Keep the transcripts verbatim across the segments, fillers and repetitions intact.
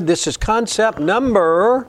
This is concept number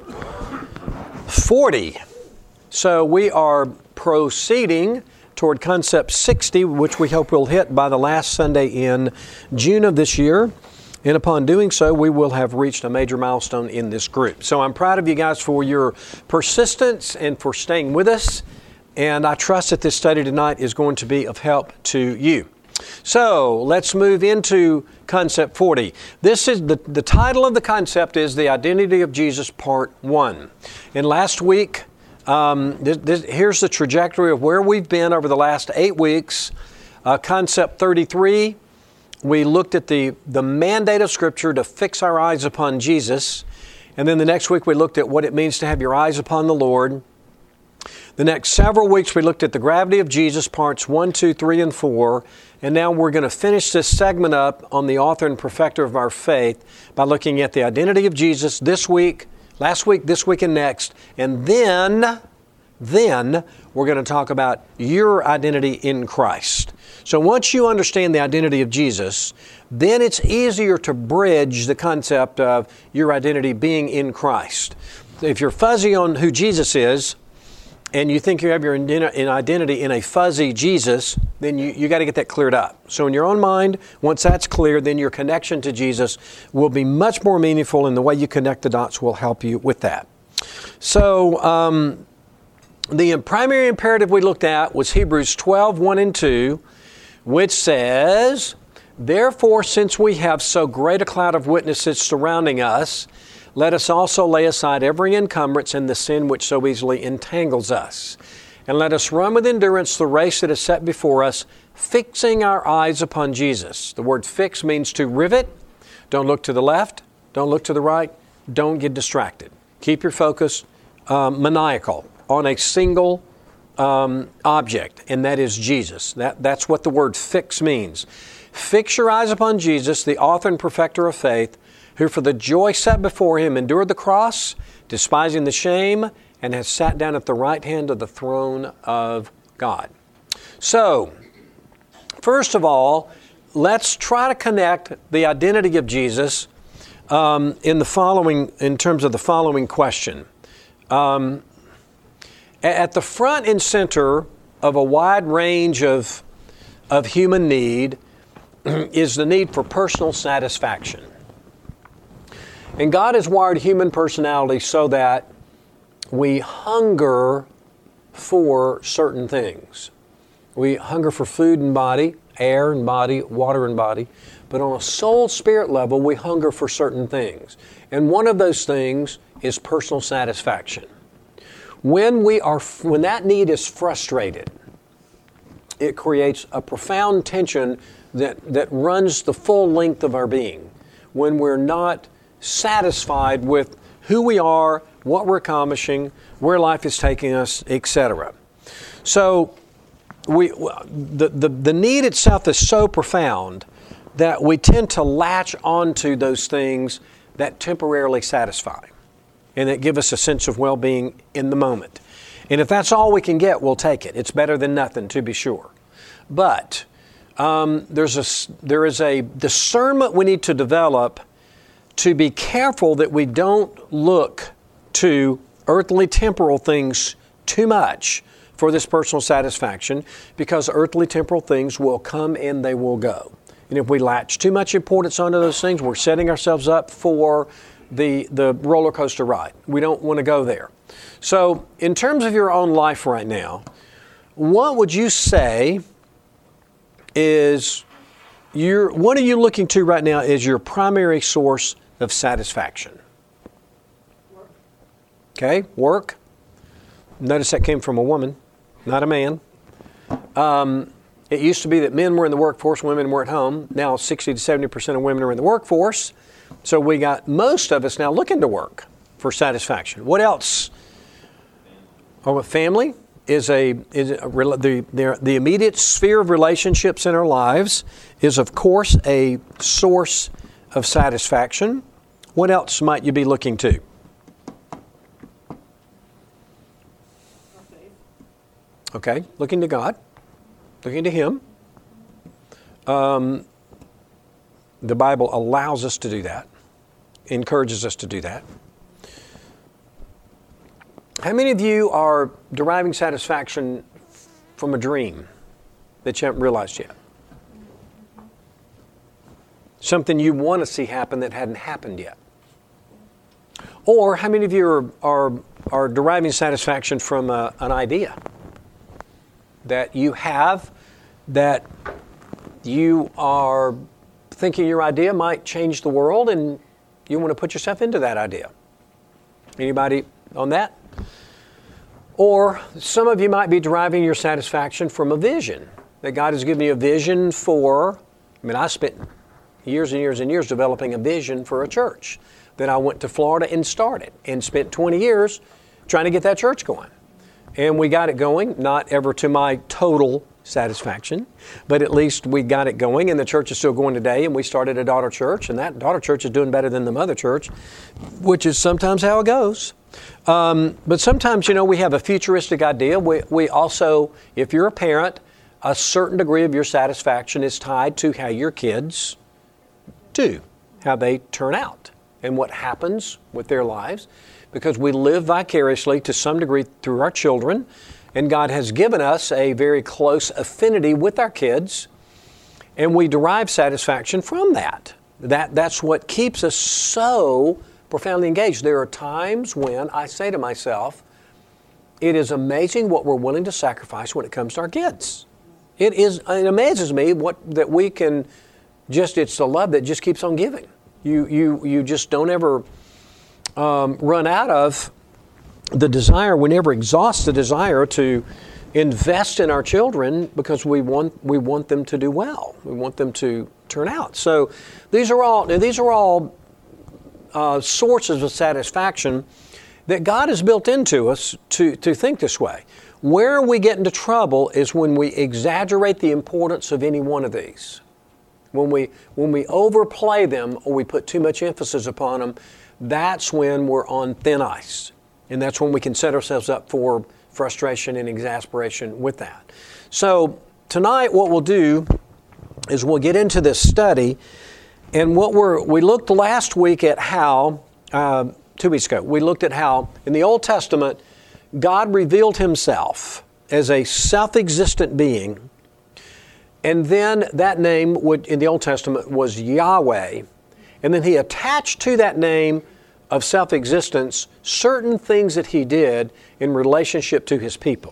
forty. So we are proceeding toward concept sixty, which we hope we'll hit by the last Sunday in June of this year. And upon doing so, we will have reached a major milestone in this group. So I'm proud of you guys for your persistence and for staying with us. And I trust that this study tonight is going to be of help to you. So let's move into concept forty. This is the, the title of the concept is The Identity of Jesus, Part one. And last week, um, this, this, here's the trajectory of where we've been over the last eight weeks. Uh, concept thirty-three, we looked at the, the mandate of Scripture to fix our eyes upon Jesus. And then the next week we looked at what it means to have your eyes upon the Lord. The next several weeks we looked at the gravity of Jesus, parts one, two, three, and four. And now we're going to finish this segment up on the author and perfecter of our faith by looking at the identity of Jesus this week, last week, this week, and next. And then, then we're going to talk about your identity in Christ. So once you understand the identity of Jesus, then it's easier to bridge the concept of your identity being in Christ. If you're fuzzy on who Jesus is, and you think you have your identity in a fuzzy Jesus, then you, you got to get that cleared up. So in your own mind, once that's clear, then your connection to Jesus will be much more meaningful, and the way you connect the dots will help you with that. So um, the primary imperative we looked at was Hebrews twelve, one and two, which says, "Therefore, since we have so great a cloud of witnesses surrounding us, let us also lay aside every encumbrance and the sin which so easily entangles us. And let us run with endurance the race that is set before us, fixing our eyes upon Jesus." The word fix means to rivet. Don't look to the left. Don't look to the right. Don't get distracted. Keep your focus um, maniacal on a single um, object, and that is Jesus. That, that's what the word fix means. Fix your eyes upon Jesus, the author and perfecter of faith, who for the joy set before him endured the cross, despising the shame, and has sat down at the right hand of the throne of God. So, first of all, let's try to connect the identity of Jesus um, in the following, in terms of the following question. Um, at the front and center of a wide range of, of human need is the need for personal satisfaction. And God has wired human personality so that we hunger for certain things. We hunger for food and body, air and body, water and body. But on a soul-spirit level, we hunger for certain things. And one of those things is personal satisfaction. When we are, when that need is frustrated, it creates a profound tension that, that runs the full length of our being. When we're not satisfied with who we are, what we're accomplishing, where life is taking us, et cetera. So we, the, the, the need itself is so profound that we tend to latch onto those things that temporarily satisfy and that give us a sense of well-being in the moment. And if that's all we can get, we'll take it. It's better than nothing, to be sure. But um, there's a, there is a discernment we need to develop to be careful that we don't look to earthly temporal things too much for this personal satisfaction, because earthly temporal things will come and they will go. And if we latch too much importance onto those things, we're setting ourselves up for the, the roller coaster ride. We don't want to go there. So in terms of your own life right now, what would you say is your, what are you looking to right now is your primary source of satisfaction? Work. Okay, work. Notice that came from a woman, not a man. Um, it used to be that men were in the workforce, women were at home. Now sixty to seventy percent of women are in the workforce. So we got most of us now looking to work for satisfaction. What else? Oh, family is a, is a the, the, the immediate sphere of relationships in our lives is, of course, a source of satisfaction. What else might you be looking to? Okay, looking to God, looking to Him. Um, the Bible allows us to do that. encourages us to do that. How many of you are deriving satisfaction from a dream that you haven't realized yet? Something you want to see happen that hadn't happened yet. Or how many of you are, are, are deriving satisfaction from a, an idea that you have, that you are thinking your idea might change the world and you want to put yourself into that idea? Anybody on that? Or some of you might be deriving your satisfaction from a vision, that God has given you a vision for, I mean, I spent years and years and years developing a vision for a church that I went to Florida and started and spent twenty years trying to get that church going. And we got it going, not ever to my total satisfaction, but at least we got it going, and the church is still going today, and we started a daughter church, and that daughter church is doing better than the mother church, which is sometimes how it goes. Um, but sometimes, you know, we have a futuristic idea. We, we also, if you're a parent, a certain degree of your satisfaction is tied to how your kids do, how they turn out, and what happens with their lives, because we live vicariously to some degree through our children, and God has given us a very close affinity with our kids, and we derive satisfaction from that. That that's what keeps us so profoundly engaged. There are times when I say to myself, it is amazing what we're willing to sacrifice when it comes to our kids. It is, it amazes me what that we can just, it's the love that just keeps on giving. You you you just don't ever um, run out of the desire. We never exhaust the desire to invest in our children because we want we want them to do well. We want them to turn out. So these are all these are all uh, sources of satisfaction that God has built into us to to think this way. Where we get into trouble is when we exaggerate the importance of any one of these. When we when we overplay them or we put too much emphasis upon them, that's when we're on thin ice. And that's when we can set ourselves up for frustration and exasperation with that. So tonight what we'll do is we'll get into this study. And what we're we looked last week at how, uh, two weeks ago, we looked at how in the Old Testament, God revealed Himself as a self-existent being. And then that name would, in the Old Testament was Yahweh. And then He attached to that name of self-existence certain things that He did in relationship to His people.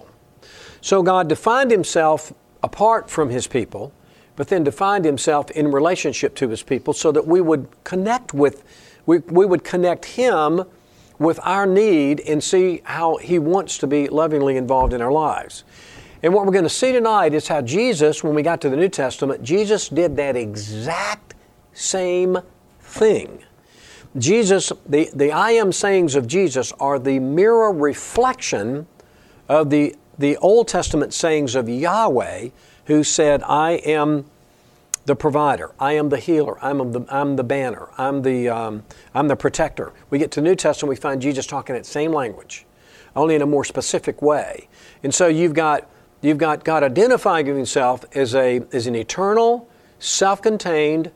So God defined Himself apart from His people, but then defined Himself in relationship to His people so that we would connect with, we, we would connect Him with our need and see how He wants to be lovingly involved in our lives. And what we're going to see tonight is how Jesus, when we got to the New Testament, Jesus did that exact same thing. Jesus, the, the I am sayings of Jesus are the mirror reflection of the, the Old Testament sayings of Yahweh, who said, I am the provider, I am the healer, I'm the, I'm the banner, I'm the, um, I'm the protector. We get to the New Testament, we find Jesus talking that same language, only in a more specific way. And so you've got You've got God identifying Himself as a as an eternal, self-contained,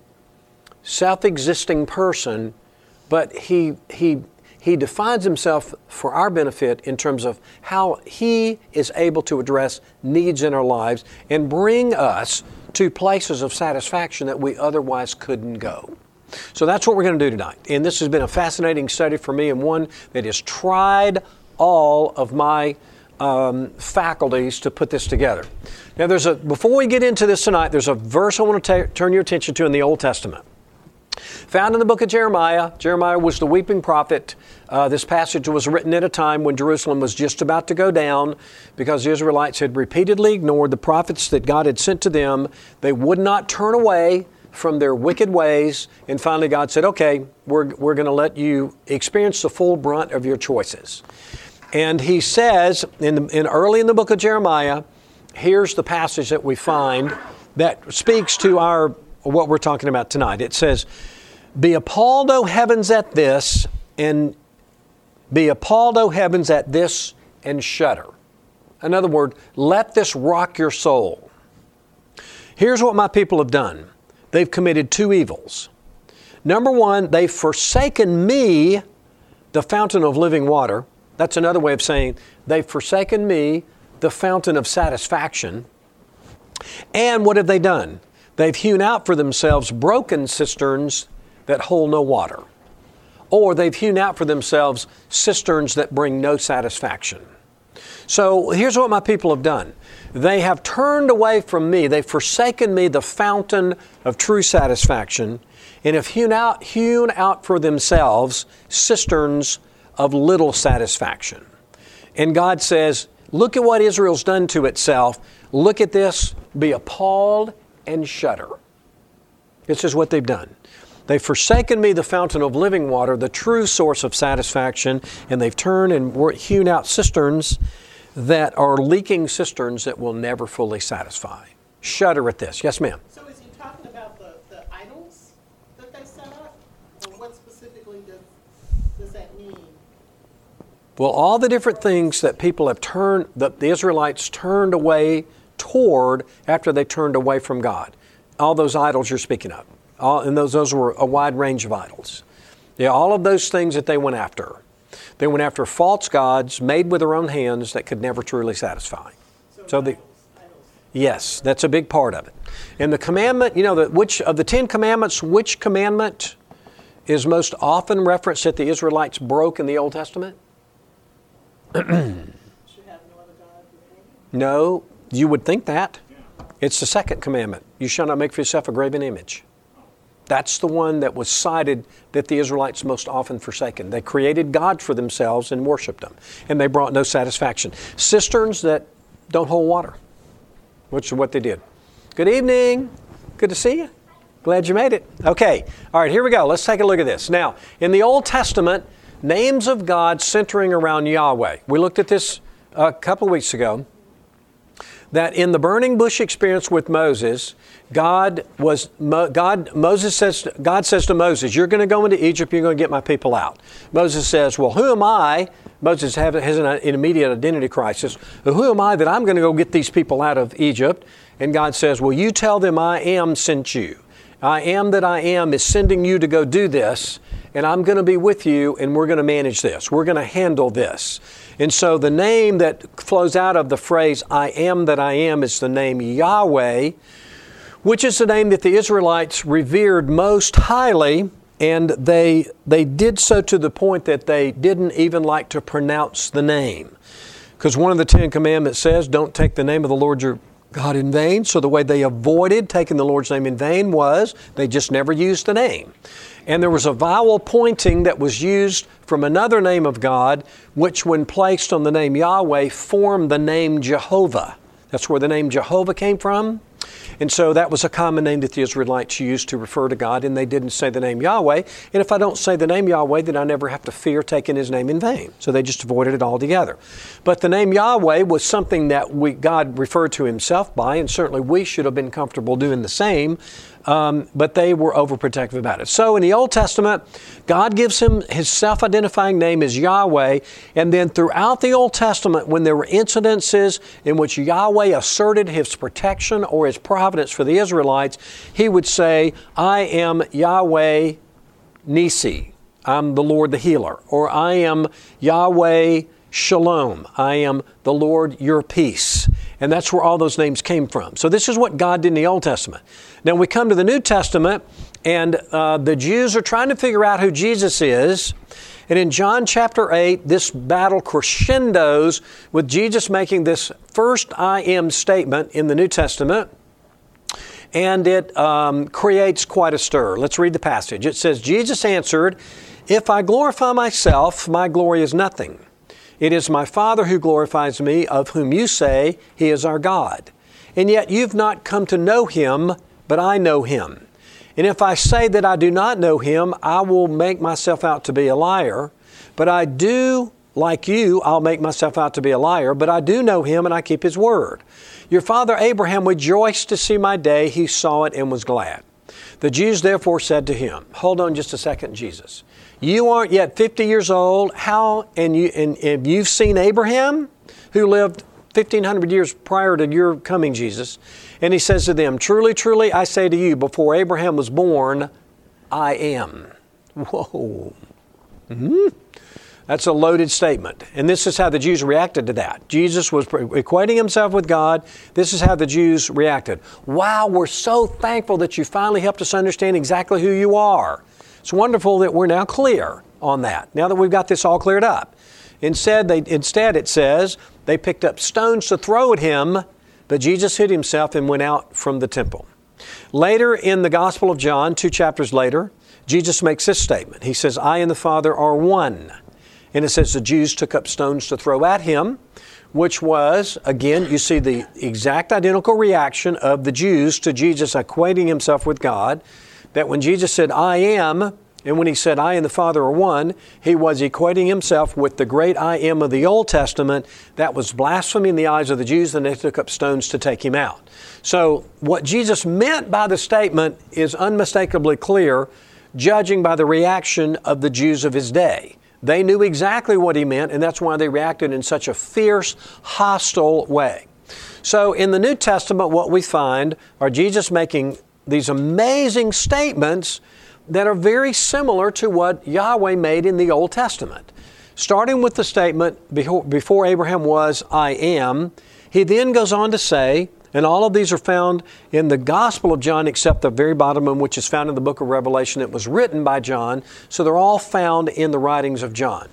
self-existing person, but He He He defines Himself for our benefit in terms of how He is able to address needs in our lives and bring us to places of satisfaction that we otherwise couldn't go. So that's what we're going to do tonight. And this has been a fascinating study for me, and one that has tried all of my Um, faculties to put this together. Now, there's a before we get into this tonight, there's a verse I want to ta- turn your attention to in the Old Testament. Found in the book of Jeremiah. Jeremiah was the weeping prophet. Uh, this passage was written at a time when Jerusalem was just about to go down because the Israelites had repeatedly ignored the prophets that God had sent to them. They would not turn away from their wicked ways, and finally God said, okay, we're, we're going to let you experience the full brunt of your choices. And He says, in, the, in early in the book of Jeremiah, here's the passage that we find that speaks to our what we're talking about tonight. It says, be appalled, O heavens, at this, and be appalled, O heavens, at this, and shudder. In other words, let this rock your soul. Here's what my people have done. They've committed two evils. Number one, they've forsaken me, the fountain of living water. That's another way of saying they've forsaken me, the fountain of satisfaction. And what have they done? They've hewn out for themselves broken cisterns that hold no water. Or they've hewn out for themselves cisterns that bring no satisfaction. So here's what my people have done. They have turned away from me. They've forsaken me, the fountain of true satisfaction, and have hewn out, hewn out for themselves cisterns of little satisfaction. And God says, look at what Israel's done to itself. Look at this, be appalled and shudder. This is what they've done. They've forsaken me, the fountain of living water, the true source of satisfaction, and they've turned and hewn out cisterns that are leaking cisterns that will never fully satisfy. Shudder at this. Yes, ma'am? So is he talking about the, the idols that they set up? Or what specifically does, does that mean? Well, all the different things that people have turned, that the Israelites turned away toward after they turned away from God. All those idols you're speaking of. All, and those, those were a wide range of idols. Yeah, all of those things that they went after. They went after false gods made with their own hands that could never truly satisfy. So, so the, idols, idols. Yes, that's a big part of it. And the commandment, you know, the, which of the Ten Commandments, which commandment is most often referenced that the Israelites broke in the Old Testament? Should have no other God before me? No, you would think that. It's the second commandment. You shall not make for yourself a graven image. That's the one that was cited that the Israelites most often forsaken. They created gods for themselves and worshiped them, and they brought no satisfaction. Cisterns that don't hold water, which is what they did. Good evening. Good to see you. Glad you made it. Okay. All right, here we go. Let's take a look at this. Now, in the Old Testament, names of God centering around Yahweh. We looked at this a couple of weeks ago. That in the burning bush experience with Moses, God was God. Moses says God says to Moses, "You're going to go into Egypt. You're going to get my people out." Moses says, "Well, who am I?" Moses has an immediate identity crisis. "Who am I that I'm going to go get these people out of Egypt?" And God says, "Well, you tell them I am sent you. I am that I am is sending you to go do this, and I'm going to be with you, and we're going to manage this. We're going to handle this." And so the name that flows out of the phrase, I am that I am, is the name Yahweh, which is the name that the Israelites revered most highly, and they, they did so to the point that they didn't even like to pronounce the name. Because one of the Ten Commandments says, don't take the name of the Lord your God in vain. So the way they avoided taking the Lord's name in vain was they just never used the name. And there was a vowel pointing that was used from another name of God, which when placed on the name Yahweh formed the name Jehovah. That's where the name Jehovah came from. And so that was a common name that the Israelites used to refer to God, and they didn't say the name Yahweh. And if I don't say the name Yahweh, then I never have to fear taking His name in vain. So they just avoided it altogether. But the name Yahweh was something that we, God referred to Himself by, and certainly we should have been comfortable doing the same. Um, but they were overprotective about it. So in the Old Testament, God gives him his self-identifying name as Yahweh, and then throughout the Old Testament, when there were incidences in which Yahweh asserted His protection or His providence for the Israelites, He would say, I am Yahweh Nisi, I'm the Lord the healer, or I am Yahweh Shalom, I am the Lord your peace. And that's where all those names came from. So this is what God did in the Old Testament. Now we come to the New Testament, and uh, the Jews are trying to figure out who Jesus is. And in John chapter eight, this battle crescendos with Jesus making this first I am statement in the New Testament. And it um, creates quite a stir. Let's read the passage. It says, Jesus answered, if I glorify myself, my glory is nothing. It is my Father who glorifies me, of whom you say He is our God. And yet you've not come to know Him, but I know Him. And if I say that I do not know Him, I will make myself out to be a liar. But I do, like you, I'll make myself out to be a liar, but I do know Him and I keep His word. Your father Abraham rejoiced to see my day. He saw it and was glad. The Jews therefore said to Him, hold on just a second, Jesus. You aren't yet fifty years old. How, and, you, and, and you've seen Abraham, who lived fifteen hundred years prior to your coming, Jesus. And He says to them, truly, truly, I say to you, before Abraham was born, I am. Whoa. Mm-hmm. That's a loaded statement. And this is how the Jews reacted to that. Jesus was equating himself with God. This is how the Jews reacted. Wow, we're so thankful that you finally helped us understand exactly who you are. It's wonderful that we're now clear on that, now that we've got this all cleared up. Instead, they, instead it says, they picked up stones to throw at him, but Jesus hid himself and went out from the temple. Later in the Gospel of John, two chapters later, Jesus makes this statement. He says, I and the Father are one. And it says the Jews took up stones to throw at him, which was, again, you see the exact identical reaction of the Jews to Jesus equating himself with God, that when Jesus said, I am, and when he said, I and the Father are one, he was equating himself with the great I am of the Old Testament. That was blasphemy in the eyes of the Jews, and they took up stones to take him out. So what Jesus meant by the statement is unmistakably clear, judging by the reaction of the Jews of his day. They knew exactly what he meant, and that's why they reacted in such a fierce, hostile way. So in the New Testament, what we find are Jesus making these amazing statements that are very similar to what Yahweh made in the Old Testament. Starting with the statement, before Abraham was, I am, he then goes on to say, and all of these are found in the Gospel of John except the very bottom one, which is found in the book of Revelation. It was written by John, so they're all found in the writings of John.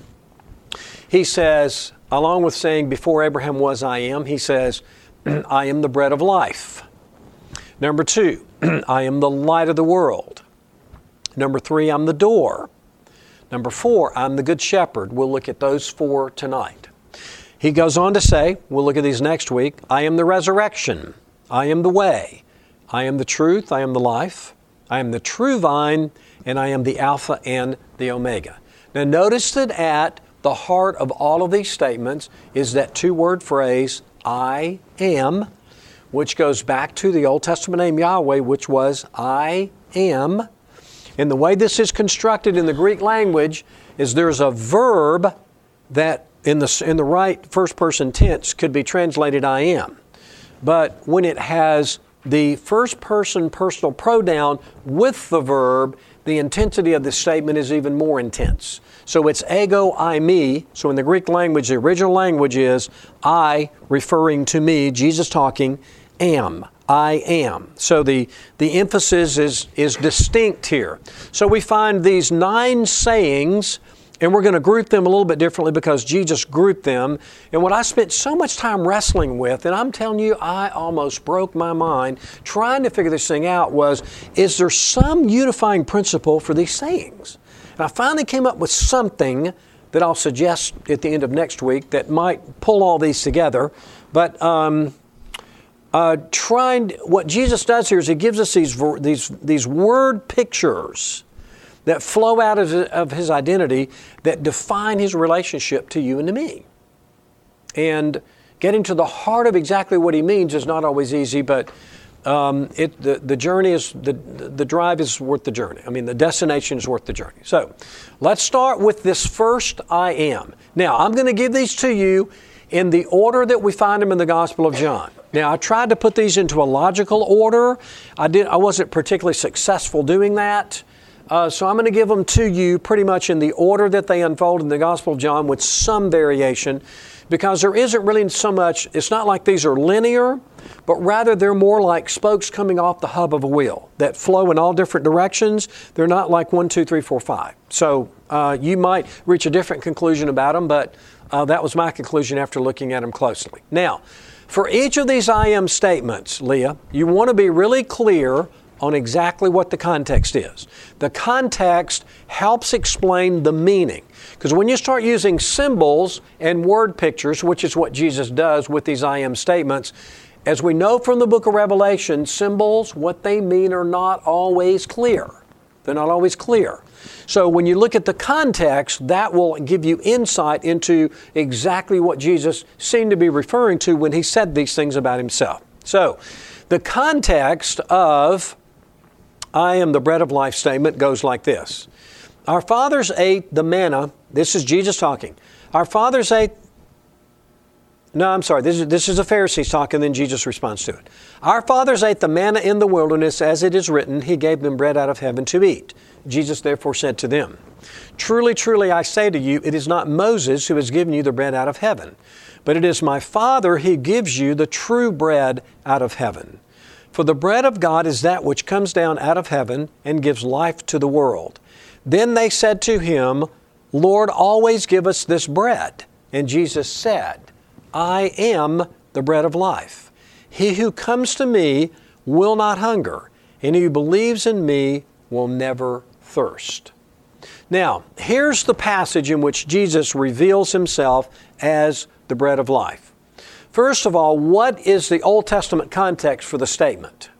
He says, along with saying, before Abraham was, I am, he says, I am the bread of life. Number two, I am the light of the world. Number three, I'm the door. Number four, I'm the good shepherd. We'll look at those four tonight. He goes on to say, we'll look at these next week, I am the resurrection. I am the way. I am the truth. I am the life. I am the true vine, and I am the Alpha and the Omega. Now notice that at the heart of all of these statements is that two-word phrase, I am, which goes back to the Old Testament name Yahweh, which was I am. And the way this is constructed in the Greek language is there's a verb that in the, in the right first person tense could be translated I am. But when it has the first person personal pronoun with the verb, the intensity of the statement is even more intense. So it's ego, I, me. So in the Greek language, the original language is I referring to me, Jesus talking, am. I am. So the, the emphasis is, is distinct here. So we find these nine sayings, and we're going to group them a little bit differently because Jesus grouped them. And what I spent so much time wrestling with, and I'm telling you, I almost broke my mind trying to figure this thing out, was, is there some unifying principle for these sayings? And I finally came up with something that I'll suggest at the end of next week that might pull all these together. But um, uh, trying, what Jesus does here is he gives us these, these, these word pictures that flow out of, of his identity that define his relationship to you and to me. And getting to the heart of exactly what he means is not always easy, but um, it, the, the journey is, the, the drive is worth the journey. I mean, the destination is worth the journey. So let's start with this first I am. Now, I'm going to give these to you in the order that we find them in the Gospel of John. Now, I tried to put these into a logical order. I did. I wasn't particularly successful doing that. Uh, so I'm going to give them to you pretty much in the order that they unfold in the Gospel of John with some variation, because there isn't really so much, it's not like these are linear, but rather they're more like spokes coming off the hub of a wheel that flow in all different directions. They're not like one, two, three, four, five. So uh, you might reach a different conclusion about them, but uh, that was my conclusion after looking at them closely. Now, for each of these I am statements, Leah, you want to be really clear on exactly what the context is. The context helps explain the meaning. Because when you start using symbols and word pictures, which is what Jesus does with these I am statements, as we know from the book of Revelation, symbols, what they mean are not always clear. They're not always clear. So when you look at the context, that will give you insight into exactly what Jesus seemed to be referring to when he said these things about himself. So the context of I am the bread of life statement goes like this. Our fathers ate the manna. This is Jesus talking. Our fathers ate, No, I'm sorry. This is, this is the Pharisees talking, then Jesus responds to it. Our fathers ate the manna in the wilderness, as it is written, He gave them bread out of heaven to eat. Jesus therefore said to them, Truly, truly, I say to you, it is not Moses who has given you the bread out of heaven, but it is my Father who gives you the true bread out of heaven. For the bread of God is that which comes down out of heaven and gives life to the world. Then they said to him, Lord, always give us this bread. And Jesus said, I am the bread of life. He who comes to me will not hunger, and he who believes in me will never thirst. Now, here's the passage in which Jesus reveals himself as the bread of life. First of all, what is the Old Testament context for the statement?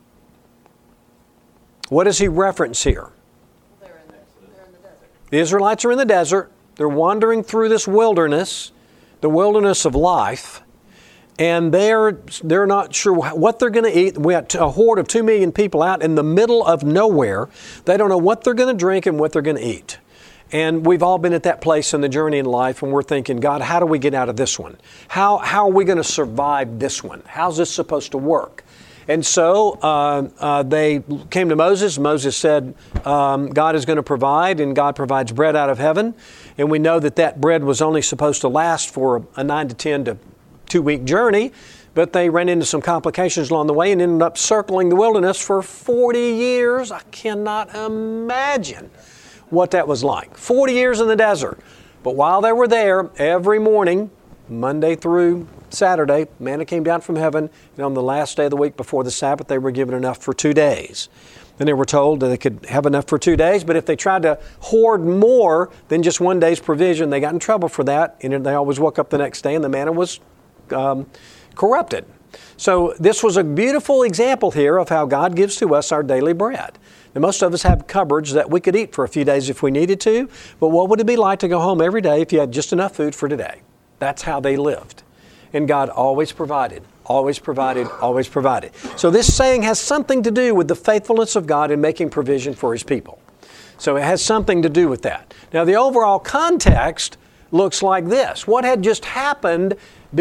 What does he reference here? They're in the, they're in the desert. The Israelites are in the desert. They're wandering through this wilderness, the wilderness of life, and they're they're not sure what they're going to eat. We had a horde of two million people out in the middle of nowhere. They don't know what they're going to drink and what they're going to eat. And we've all been at that place in the journey in life, and we're thinking, God, how do we get out of this one? How how are we going to survive this one? How's this supposed to work? And so uh, uh, they came to Moses. Moses said, um, God is going to provide, and God provides bread out of heaven. And we know that that bread was only supposed to last for a nine to ten to two week journey, but they ran into some complications along the way and ended up circling the wilderness for forty years. I cannot imagine what that was like. forty years in the desert. But while they were there, every morning, Monday through Saturday, manna came down from heaven, and on the last day of the week before the Sabbath, they were given enough for two days. Then they were told that they could have enough for two days, but if they tried to hoard more than just one day's provision, they got in trouble for that, and they always woke up the next day and the manna was um, corrupted. So this was a beautiful example here of how God gives to us our daily bread. Now, most of us have cupboards that we could eat for a few days if we needed to, but what would it be like to go home every day if you had just enough food for today? That's how they lived. And God always provided, always provided, always provided. So this saying has something to do with the faithfulness of God in making provision for His people. So it has something to do with that. Now the overall context looks like this. What had just happened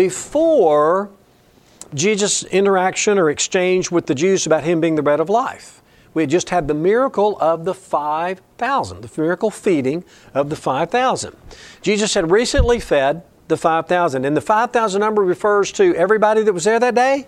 before Jesus' interaction or exchange with the Jews about Him being the bread of life? We had just had the miracle of the five thousand, the miracle feeding of the five thousand. Jesus had recently fed the five thousand. And the five thousand number refers to everybody that was there that day?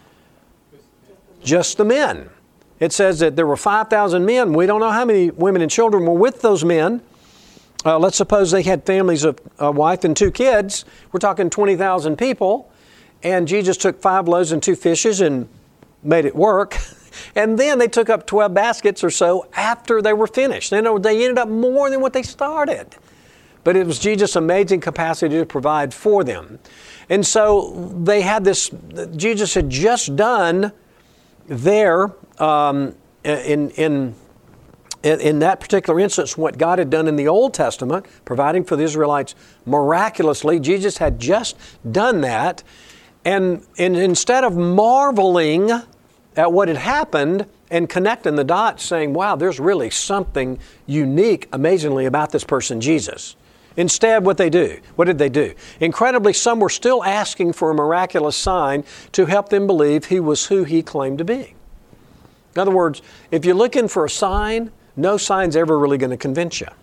Just the men. It says that there were five thousand men. We don't know how many women and children were with those men. Uh, let's suppose they had families of a wife and two kids. We're talking twenty thousand people. And Jesus took five loaves and two fishes and made it work. And then they took up twelve baskets or so after they were finished. They, they ended up more than what they started. But it was Jesus' amazing capacity to provide for them. And so they had this, Jesus had just done there, um, in, in, in that particular instance, what God had done in the Old Testament, providing for the Israelites miraculously. Jesus had just done that. And, and instead of marveling at what had happened and connecting the dots, saying, wow, there's really something unique, amazingly about this person, Jesus. Instead, what they do, what did they do? Incredibly, some were still asking for a miraculous sign to help them believe He was who He claimed to be. In other words, if you're looking for a sign, no sign's ever really going to convince you.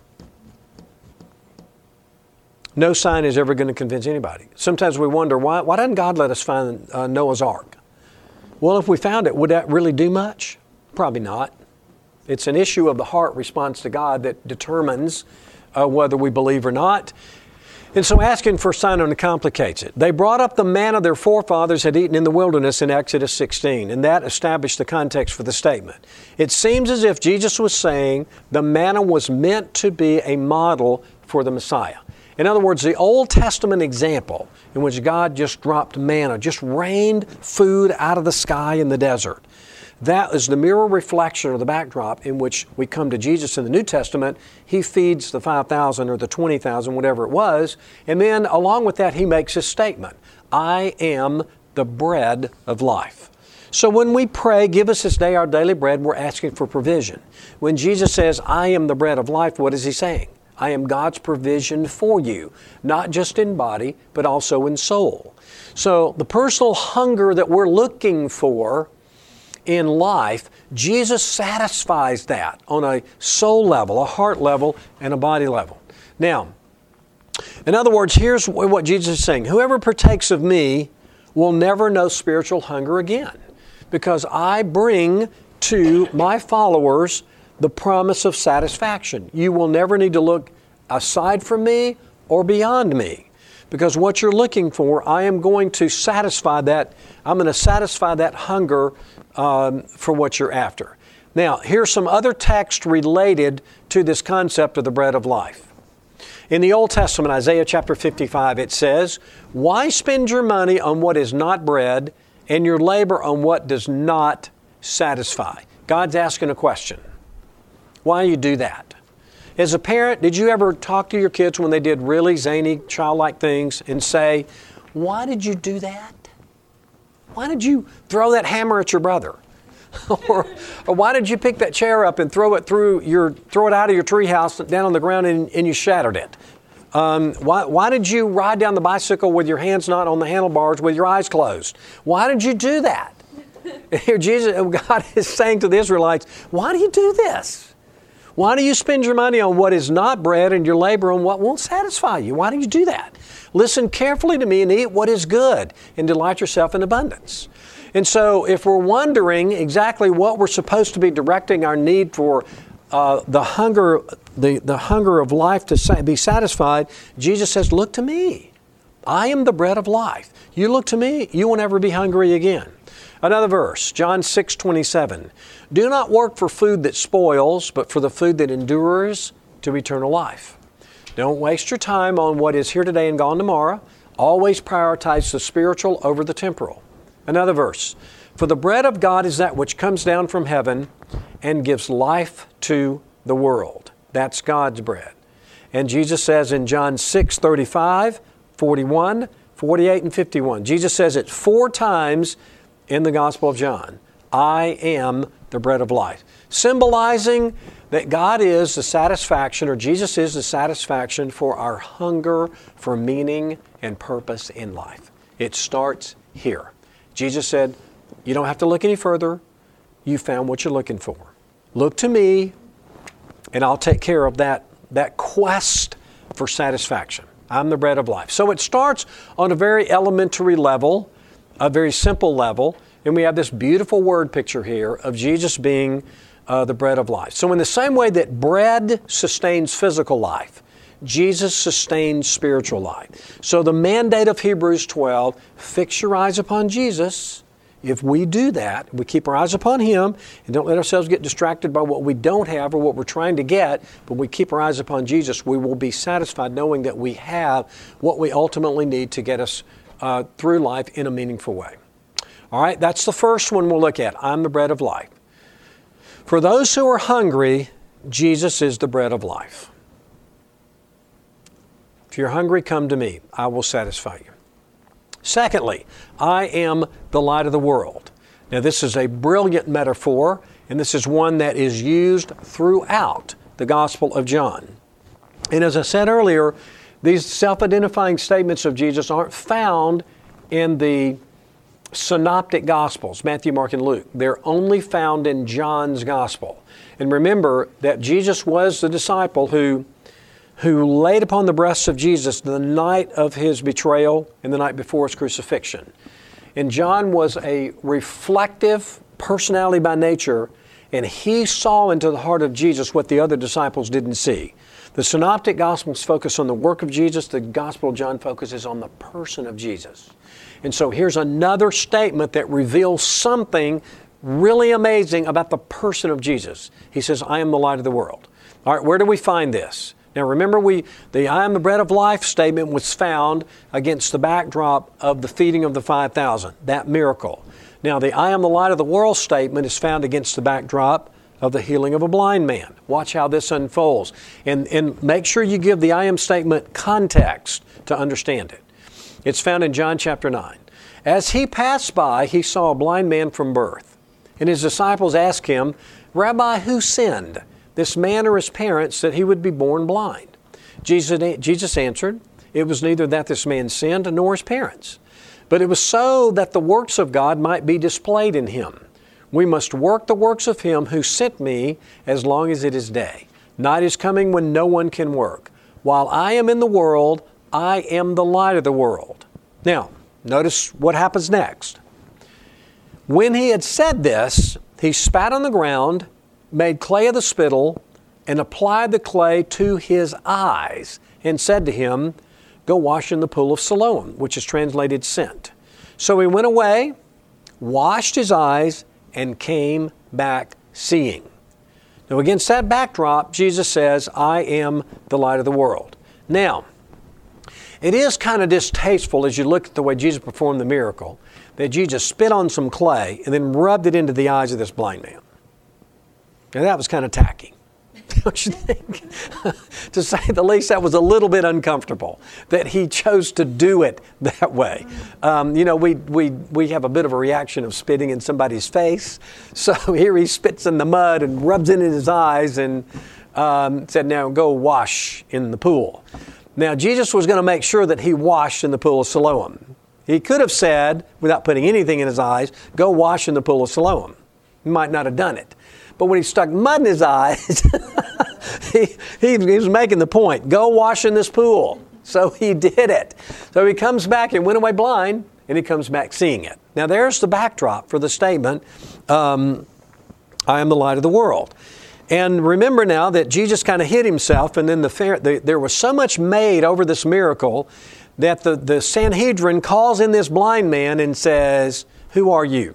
No sign is ever going to convince anybody. Sometimes we wonder, why, why doesn't God let us find uh, Noah's Ark? Well, if we found it, would that really do much? Probably not. It's an issue of the heart response to God that determines Uh, whether we believe or not. And so asking for a sign only complicates it. They brought up the manna their forefathers had eaten in the wilderness in Exodus sixteen, and that established the context for the statement. It seems as if Jesus was saying the manna was meant to be a model for the Messiah. In other words, the Old Testament example in which God just dropped manna, just rained food out of the sky in the desert. That is the mirror reflection or the backdrop in which we come to Jesus in the New Testament. He feeds the five thousand or the twenty thousand, whatever it was. And then along with that, He makes His statement, I am the bread of life. So when we pray, give us this day our daily bread, we're asking for provision. When Jesus says, I am the bread of life, what is He saying? I am God's provision for you, not just in body, but also in soul. So the personal hunger that we're looking for in life, Jesus satisfies that on a soul level, a heart level, and a body level. Now, in other words, here's what Jesus is saying. Whoever partakes of me will never know spiritual hunger again, because I bring to my followers the promise of satisfaction. You will never need to look aside from me or beyond me, because what you're looking for, I am going to satisfy that. I'm going to satisfy that hunger um, for what you're after. Now, here's some other text related to this concept of the bread of life. In the Old Testament, Isaiah chapter fifty-five, it says, "Why spend your money on what is not bread and your labor on what does not satisfy?" God's asking a question. Why do you do that? As a parent, did you ever talk to your kids when they did really zany, childlike things and say, "Why did you do that? Why did you throw that hammer at your brother?" or, or why did you pick that chair up and throw it through your, throw it out of your treehouse down on the ground and, and you shattered it? Um, why, why did you ride down the bicycle with your hands not on the handlebars with your eyes closed? Why did you do that? Here Jesus, God is saying to the Israelites, why do you do this? Why do you spend your money on what is not bread and your labor on what won't satisfy you? Why do you do that? Listen carefully to me and eat what is good and delight yourself in abundance. And so if we're wondering exactly what we're supposed to be directing our need for uh, the hunger, the, the hunger of life to sa- be satisfied, Jesus says, look to me. I am the bread of life. You look to me, you will never be hungry again. Another verse, John six twenty-seven. Do not work for food that spoils, but for the food that endures to eternal life. Don't waste your time on what is here today and gone tomorrow. Always prioritize the spiritual over the temporal. Another verse, for the bread of God is that which comes down from heaven and gives life to the world. That's God's bread. And Jesus says in John six thirty-five, forty-one, forty-eight, and fifty-one, Jesus says it four times in the Gospel of John, I am the bread of life, symbolizing that God is the satisfaction, or Jesus is the satisfaction for our hunger for meaning and purpose in life. It starts here. Jesus said, you don't have to look any further. You found what you're looking for. Look to me, and I'll take care of that, that quest for satisfaction. I'm the bread of life. So it starts on a very elementary level, a very simple level, and we have this beautiful word picture here of Jesus being uh, the bread of life. So in the same way that bread sustains physical life, Jesus sustains spiritual life. So the mandate of Hebrews twelve, fix your eyes upon Jesus. If we do that, we keep our eyes upon Him and don't let ourselves get distracted by what we don't have or what we're trying to get, but we keep our eyes upon Jesus, we will be satisfied knowing that we have what we ultimately need to get us uh, through life in a meaningful way. All right, that's the first one we'll look at. I'm the bread of life. For those who are hungry, Jesus is the bread of life. If you're hungry, come to me. I will satisfy you. Secondly, I am the light of the world. Now, this is a brilliant metaphor, and this is one that is used throughout the Gospel of John. And as I said earlier, these self-identifying statements of Jesus aren't found in the synoptic Gospels, Matthew, Mark, and Luke. They're only found in John's Gospel. And remember that Jesus was the disciple who who laid upon the breasts of Jesus the night of His betrayal and the night before His crucifixion. And John was a reflective personality by nature, and he saw into the heart of Jesus what the other disciples didn't see. The Synoptic Gospels focus on the work of Jesus. The Gospel of John focuses on the person of Jesus. And so here's another statement that reveals something really amazing about the person of Jesus. He says, I am the light of the world. All right, where do we find this? Now remember, we the I am the bread of life statement was found against the backdrop of the feeding of the five thousand, that miracle. Now the I am the light of the world statement is found against the backdrop of the healing of a blind man. Watch how this unfolds. And, and make sure you give the I am statement context to understand it. It's found in John chapter nine. As he passed by, he saw a blind man from birth. And his disciples asked him, Rabbi, who sinned, this man or his parents, that he would be born blind? Jesus, Jesus answered, "It was neither that this man sinned nor his parents, but it was so that the works of God might be displayed in him. We must work the works of him who sent me as long as it is day. Night is coming when no one can work. While I am in the world, I am the light of the world." Now, notice what happens next. When he had said this, he spat on the ground, made clay of the spittle, and applied the clay to his eyes, and said to him, "Go wash in the pool of Siloam," which is translated sent. So he went away, washed his eyes, and came back seeing. Now against that backdrop, Jesus says, "I am the light of the world." Now, it is kind of distasteful as you look at the way Jesus performed the miracle, that Jesus spit on some clay and then rubbed it into the eyes of this blind man. Now that was kind of tacky. Don't you think? To say the least, that was a little bit uncomfortable that he chose to do it that way. Um, you know, we, we, we have a bit of a reaction of spitting in somebody's face. So here he spits in the mud and rubs it in his eyes and um, said, "Now go wash in the pool." Now, Jesus was going to make sure that he washed in the pool of Siloam. He could have said, without putting anything in his eyes, "Go wash in the pool of Siloam." He might not have done it. But when he stuck mud in his eyes, he, he, he was making the point, go wash in this pool. So he did it. So he comes back and went away blind, and he comes back seeing it. Now there's the backdrop for the statement, um, "I am the light of the world." And remember now that Jesus kind of hid himself, and then the, fair, the there was so much made over this miracle that the, the Sanhedrin calls in this blind man and says, "Who are you?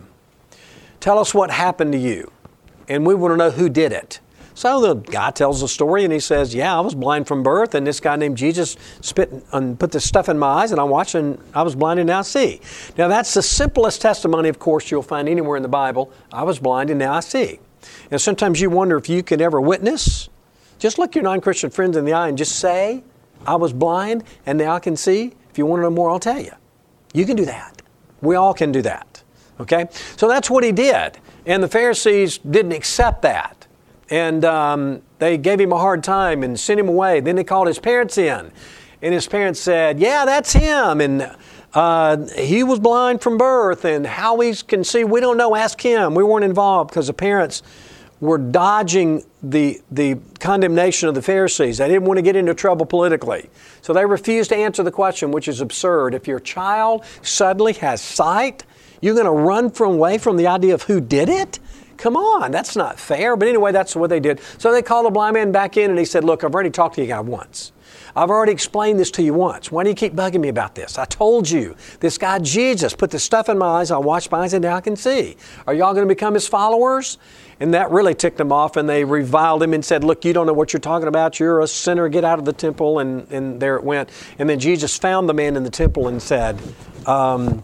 Tell us what happened to you. And we want to know who did it." So the guy tells the story and he says, "Yeah, I was blind from birth, and this guy named Jesus spit and put this stuff in my eyes, and I watched and I was blind and now I see." Now that's the simplest testimony, of course, you'll find anywhere in the Bible. I was blind and now I see. And sometimes you wonder if you can ever witness. Just look your non-Christian friends in the eye and just say, "I was blind and now I can see." If you want to know more, I'll tell you. You can do that. We all can do that. Okay? So that's what he did. And the Pharisees didn't accept that. And um, they gave him a hard time and sent him away. Then they called his parents in. And his parents said, "Yeah, that's him. And uh, he was blind from birth. And how he can see, we don't know. Ask him." We weren't involved because the parents were dodging the, the condemnation of the Pharisees. They didn't want to get into trouble politically. So they refused to answer the question, which is absurd. If your child suddenly has sight, you're going to run from away from the idea of who did it? Come on, that's not fair. But anyway, that's what they did. So they called the blind man back in and he said, "Look, I've already talked to you guy once. I've already explained this to you once. Why do you keep bugging me about this? I told you, this guy Jesus put this stuff in my eyes. I washed my eyes and now I can see. Are y'all going to become his followers?" And that really ticked them off, and they reviled him and said, "Look, you don't know what you're talking about. You're a sinner. Get out of the temple." And, and there it went. And then Jesus found the man in the temple and said, um,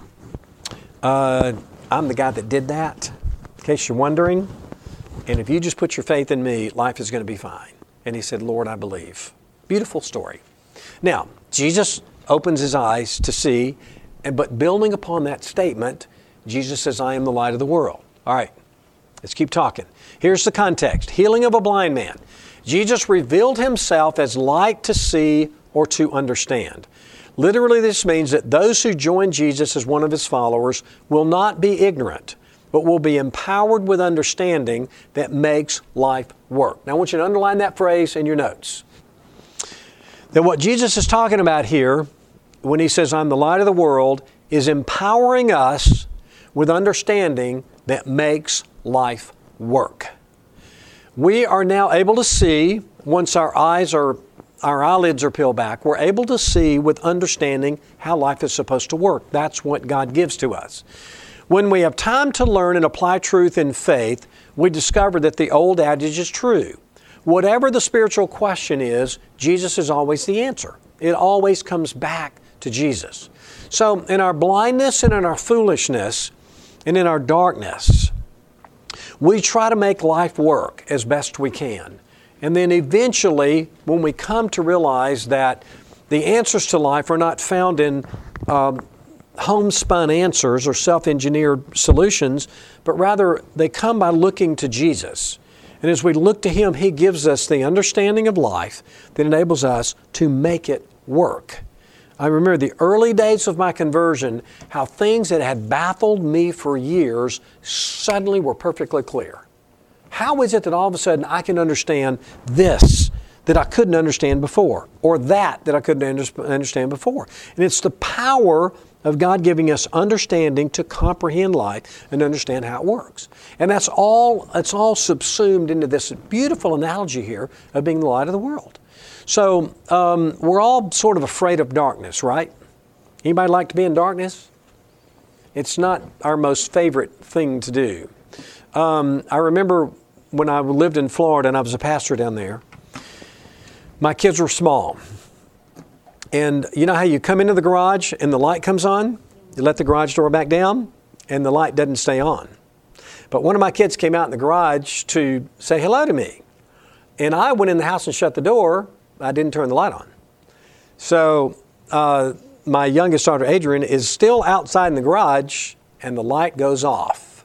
uh, "I'm the guy that did that, in case you're wondering. And if you just put your faith in me, life is going to be fine." And he said, "Lord, I believe." Beautiful story. Now, Jesus opens his eyes to see, but building upon that statement, Jesus says, "I am the light of the world." All right, let's keep talking. Here's the context. Healing of a blind man. Jesus revealed himself as light to see or to understand. Literally, this means that those who join Jesus as one of his followers will not be ignorant, but will be empowered with understanding that makes life work. Now, I want you to underline that phrase in your notes. That what Jesus is talking about here, when he says, "I'm the light of the world," is empowering us with understanding that makes life work. We are now able to see, once our eyes are, our eyelids are peeled back, we're able to see with understanding how life is supposed to work. That's what God gives to us. When we have time to learn and apply truth in faith, we discover that the old adage is true. Whatever the spiritual question is, Jesus is always the answer. It always comes back to Jesus. So in our blindness and in our foolishness and in our darkness, we try to make life work as best we can. And then eventually, when we come to realize that the answers to life are not found in um, homespun answers or self-engineered solutions, but rather they come by looking to Jesus. And as we look to Him, He gives us the understanding of life that enables us to make it work. I remember the early days of my conversion, how things that had baffled me for years suddenly were perfectly clear. How is it that all of a sudden I can understand this that I couldn't understand before, or that that I couldn't understand before? And it's the power of God giving us understanding to comprehend life and understand how it works. And that's all, that's all subsumed into this beautiful analogy here of being the light of the world. So um, we're all sort of afraid of darkness, right? Anybody like to be in darkness? It's not our most favorite thing to do. Um, I remember when I lived in Florida and I was a pastor down there, my kids were small. And you know how you come into the garage and the light comes on? You let the garage door back down and the light doesn't stay on. But one of my kids came out in the garage to say hello to me. And I went in the house and shut the door. I didn't turn the light on. So uh, my youngest daughter, Adrian, is still outside in the garage and the light goes off.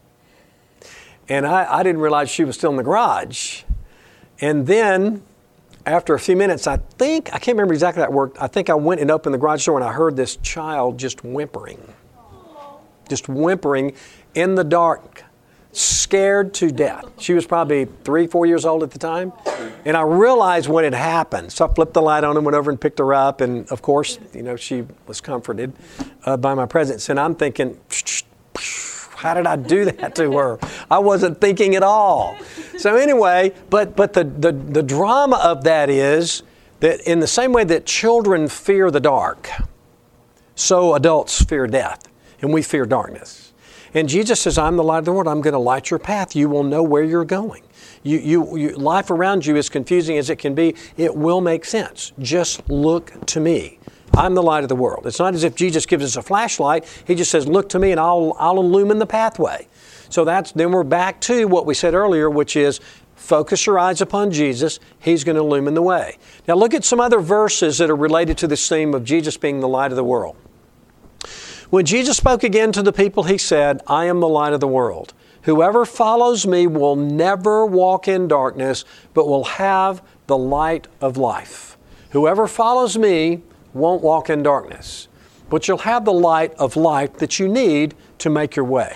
And I, I didn't realize she was still in the garage. And then after a few minutes, I think, I can't remember exactly how it worked. I think I went and opened the garage door and I heard this child just whimpering. Just whimpering in the dark, scared to death. She was probably three, four years old at the time. And I realized what had happened. So I flipped the light on and went over and picked her up. And of course, you know, she was comforted uh, by my presence. And I'm thinking, how did I do that to her? I wasn't thinking at all. So anyway, but but the, the, the drama of that is that in the same way that children fear the dark, so adults fear death, and we fear darkness. And Jesus says, I'm the light of the world. I'm going to light your path. You will know where you're going. You, you, you, life around you, as confusing as it can be, it will make sense. Just look to me. I'm the light of the world. It's not as if Jesus gives us a flashlight. He just says, look to me and I'll, I'll illumine the pathway. So that's, then we're back to what we said earlier, which is focus your eyes upon Jesus. He's going to illumine the way. Now look at some other verses that are related to this theme of Jesus being the light of the world. When Jesus spoke again to the people, He said, I am the light of the world. Whoever follows me will never walk in darkness, but will have the light of life. Whoever follows me won't walk in darkness, but you'll have the light of life that you need to make your way.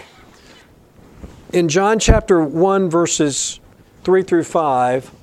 In John chapter one, verses three through five,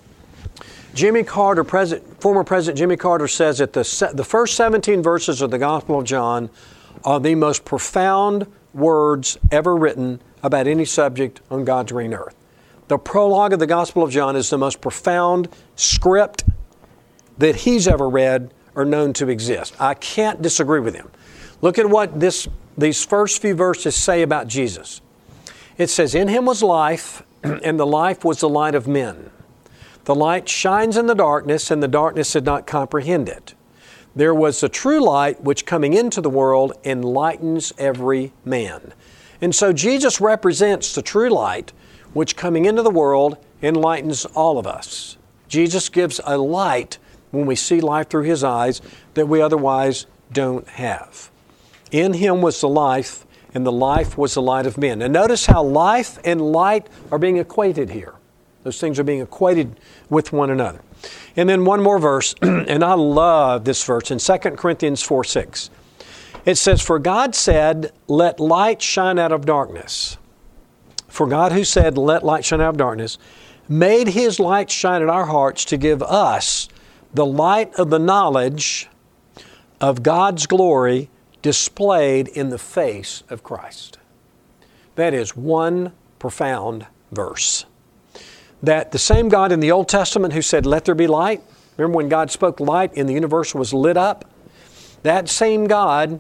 Jimmy Carter, President, former President Jimmy Carter says that the, the first seventeen verses of the Gospel of John are the most profound words ever written about any subject on God's green earth. The prologue of the Gospel of John is the most profound script that he's ever read or known to exist. I can't disagree with him. Look at what this, these first few verses say about Jesus. It says, in Him was life, and the life was the light of men. The light shines in the darkness, and the darkness did not comprehend it. There was the true light, which coming into the world enlightens every man. And so Jesus represents the true light, which coming into the world enlightens all of us. Jesus gives a light when we see life through His eyes that we otherwise don't have. In Him was the life, and the life was the light of men. And notice how life and light are being equated here. Those things are being equated with one another. And then one more verse, and I love this verse in Second Corinthians four six. It says, for God said, let light shine out of darkness. For God who said, let light shine out of darkness, made His light shine in our hearts to give us the light of the knowledge of God's glory displayed in the face of Christ. That is one profound verse. That the same God in the Old Testament who said, let there be light, remember when God spoke light and the universe was lit up? That same God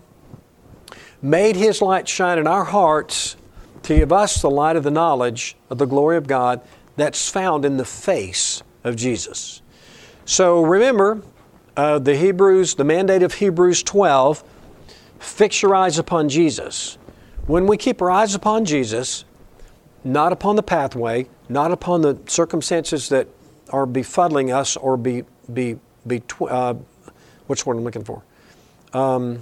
made His light shine in our hearts to give us the light of the knowledge of the glory of God that's found in the face of Jesus. So remember, uh, the Hebrews, the mandate of Hebrews twelve, fix your eyes upon Jesus. When we keep our eyes upon Jesus, not upon the pathway, not upon the circumstances that are befuddling us or be, be, be uh, what's the word I'm looking for? Um,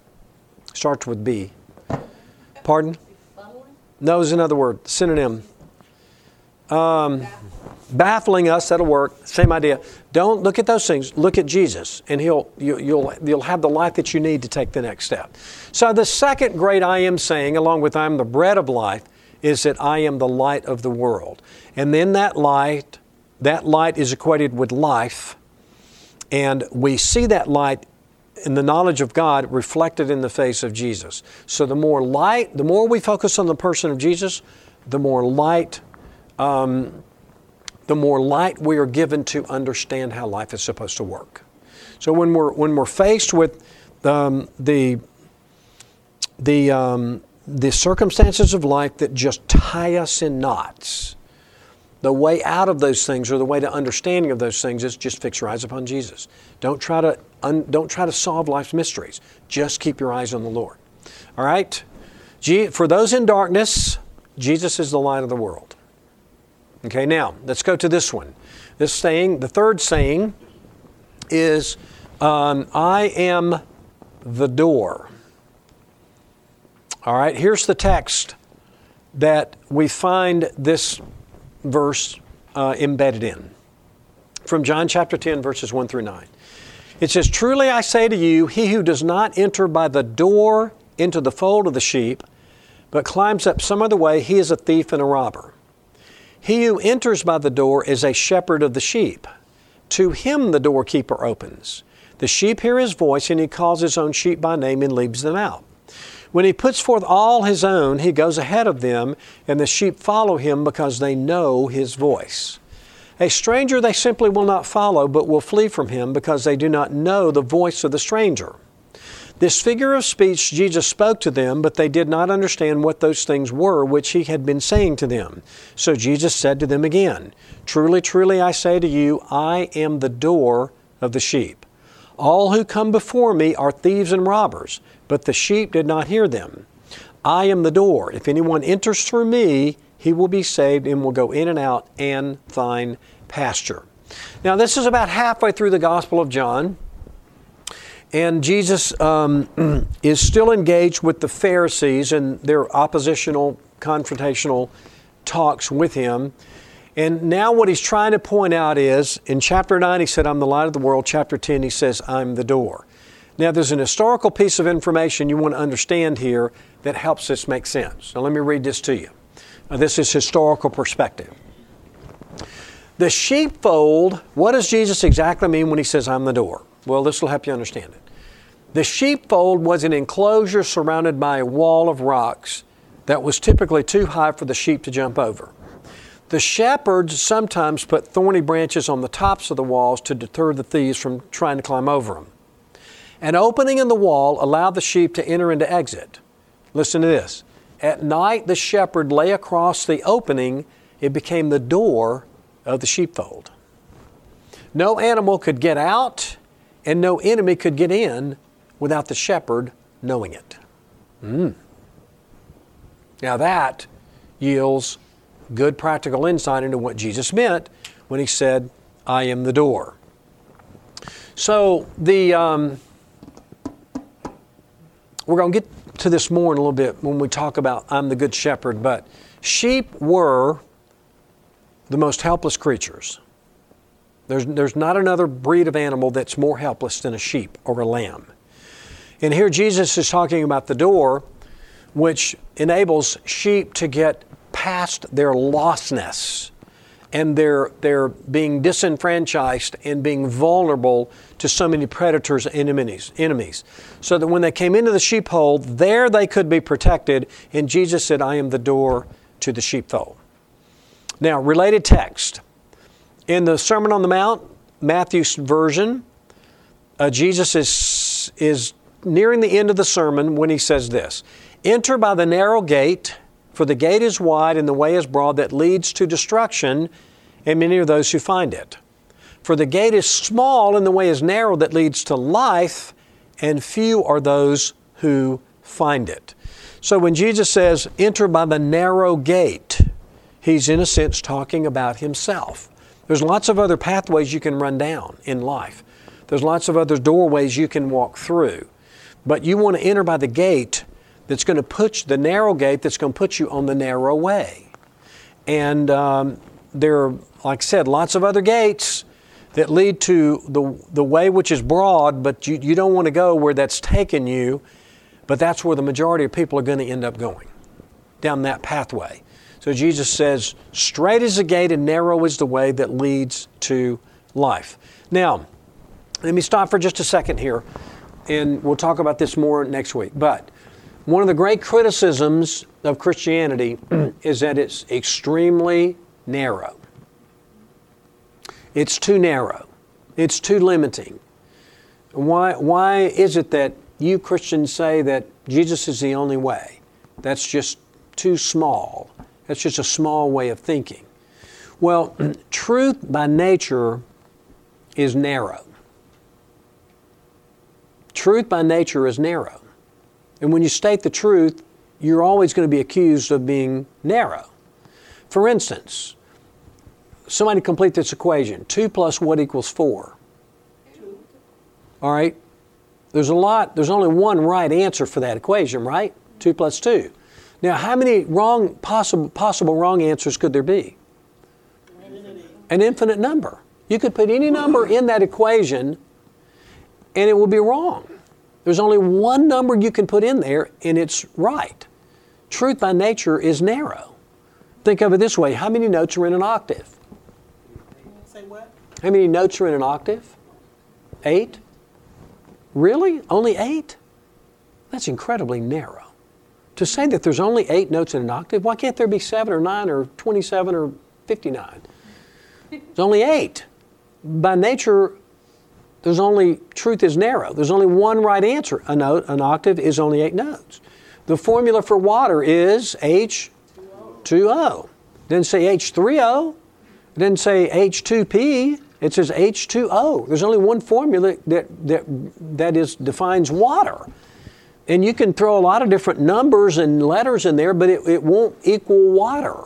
starts with B. Pardon? No, is another word. Synonym. Um, baffling us, that'll work. Same idea. Don't look at those things. Look at Jesus, and he'll you, you'll you'll have the life that you need to take the next step. So the second great I am saying, along with I am the bread of life, is that I am the light of the world. And then that light, that light is equated with life, and we see that light in the knowledge of God reflected in the face of Jesus. So the more light, the more we focus on the person of Jesus, the more light. Um, the more light we are given to understand how life is supposed to work. So when we're when we're faced with um, the the um, the circumstances of life that just tie us in knots, the way out of those things, or the way to understanding of those things, is just fix your eyes upon Jesus. Don't try to un, don't try to solve life's mysteries. Just keep your eyes on the Lord. All right. G, for those in darkness, Jesus is the light of the world. Okay, now, let's go to this one. This saying, the third saying, is, um, I am the door. All right, here's the text that we find this verse uh, embedded in. From John chapter ten, verses one through nine. It says, truly I say to you, he who does not enter by the door into the fold of the sheep, but climbs up some other way, he is a thief and a robber. He who enters by the door is a shepherd of the sheep. To him the doorkeeper opens. The sheep hear his voice, and he calls his own sheep by name and leads them out. When he puts forth all his own, he goes ahead of them, and the sheep follow him because they know his voice. A stranger they simply will not follow, but will flee from him because they do not know the voice of the stranger. This figure of speech Jesus spoke to them, but they did not understand what those things were which he had been saying to them. So Jesus said to them again, truly, truly, I say to you, I am the door of the sheep. All who come before me are thieves and robbers, but the sheep did not hear them. I am the door. If anyone enters through me, he will be saved and will go in and out and find pasture. Now, this is about halfway through the Gospel of John. And Jesus um, is still engaged with the Pharisees and their oppositional, confrontational talks with him. And now what he's trying to point out is, in chapter nine, he said, I'm the light of the world. Chapter ten, he says, I'm the door. Now, there's an historical piece of information you want to understand here that helps this make sense. Now, let me read this to you. Now, this is historical perspective. The sheepfold, what does Jesus exactly mean when he says, I'm the door? Well, this will help you understand it. The sheepfold was an enclosure surrounded by a wall of rocks that was typically too high for the sheep to jump over. The shepherds sometimes put thorny branches on the tops of the walls to deter the thieves from trying to climb over them. An opening in the wall allowed the sheep to enter and to exit. Listen to this. At night, the shepherd lay across the opening. It became the door of the sheepfold. No animal could get out, and no enemy could get in without the shepherd knowing it. Mm. Now that yields good practical insight into what Jesus meant when he said, I am the door. So the um, we're going to get to this more in a little bit when we talk about I'm the good shepherd, but sheep were the most helpless creatures. There's, there's not another breed of animal that's more helpless than a sheep or a lamb. And here Jesus is talking about the door, which enables sheep to get past their lostness and their, their being disenfranchised and being vulnerable to so many predators and enemies, enemies. So that when they came into the sheepfold, there they could be protected. And Jesus said, I am the door to the sheepfold. Now, related text. In the Sermon on the Mount, Matthew's version, uh, Jesus is, is nearing the end of the sermon when he says this, enter by the narrow gate, for the gate is wide and the way is broad that leads to destruction, and many are those who find it. For the gate is small and the way is narrow that leads to life, and few are those who find it. So when Jesus says, enter by the narrow gate, he's in a sense talking about himself. There's lots of other pathways you can run down in life. There's lots of other doorways you can walk through. But you want to enter by the gate that's going to put you, the narrow gate that's going to put you on the narrow way. And um, there are, like I said, lots of other gates that lead to the the way which is broad, but you, you don't want to go where that's taken you, but that's where the majority of people are going to end up going, down that pathway. So Jesus says, straight is the gate and narrow is the way that leads to life. Now, let me stop for just a second here, and we'll talk about this more next week. But one of the great criticisms of Christianity is that it's extremely narrow. It's too narrow. It's too limiting. Why, why is it that you Christians say that Jesus is the only way? That's just too small. That's just a small way of thinking. Well, truth by nature is narrow. Truth by nature is narrow. And when you state the truth, you're always going to be accused of being narrow. For instance, somebody complete this equation. Two plus what equals four? Two. All right. There's a lot, there's only one right answer for that equation, right? Two plus two. Now, how many wrong possible possible wrong answers could there be? An infinite number. You could put any number in that equation and it will be wrong. There's only one number you can put in there and it's right. Truth by nature is narrow. Think of it this way. How many notes are in an octave? Say what? How many notes are in an octave? Eight? Really? Only eight? That's incredibly narrow. To say that there's only eight notes in an octave, why can't there be seven or nine or twenty-seven or fifty-nine? There's only eight. By nature, there's only, truth is narrow. There's only one right answer. A note, an octave is only eight notes. The formula for water is H two O. It didn't say H three O. It didn't say H two P. It says H two O. There's only one formula that, that, that is, defines water. And you can throw a lot of different numbers and letters in there, but it, it won't equal water.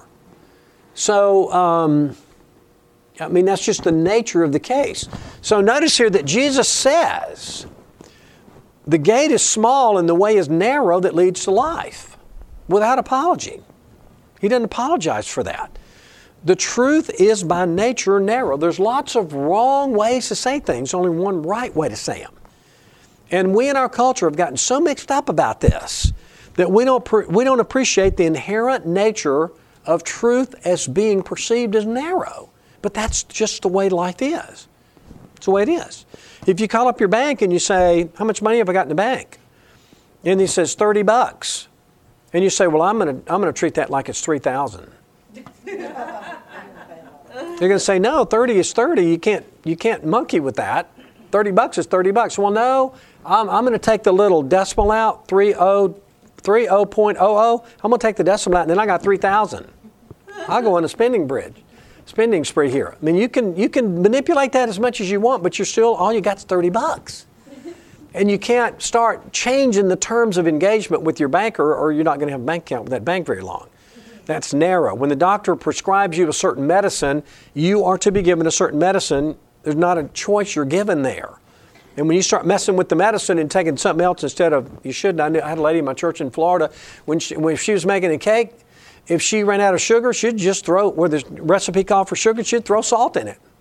So, um, I mean, that's just the nature of the case. So notice here that Jesus says, the gate is small and the way is narrow that leads to life, without apology. He doesn't apologize for that. The truth is by nature narrow. There's lots of wrong ways to say things, only one right way to say them. And we in our culture have gotten so mixed up about this that we don't pre- we don't appreciate the inherent nature of truth as being perceived as narrow. But that's just the way life is. It's the way it is. If you call up your bank and you say, how much money have I got in the bank? And he says, thirty bucks. And you say, well, I'm going to I'm going to treat that like it's three thousand. They're going to say, no, thirty is thirty. You can't you can't monkey with that. thirty bucks is thirty bucks. Well, no, I'm, I'm going to take the little decimal out, three zero point zero zero. I'm going to take the decimal out, and then I got three thousand. I'll go on a spending bridge, spending spree here. I mean, you can you can manipulate that as much as you want, but you're still, all you got is thirty bucks. And you can't start changing the terms of engagement with your banker, or you're not going to have a bank account with that bank very long. That's narrow. When the doctor prescribes you a certain medicine, you are to be given a certain medicine. There's not a choice you're given there. And when you start messing with the medicine and taking something else instead of, you shouldn't. I, knew, I had a lady in my church in Florida, when she, when she was making a cake, if she ran out of sugar, she'd just throw, where the recipe called for sugar, she'd throw salt in it.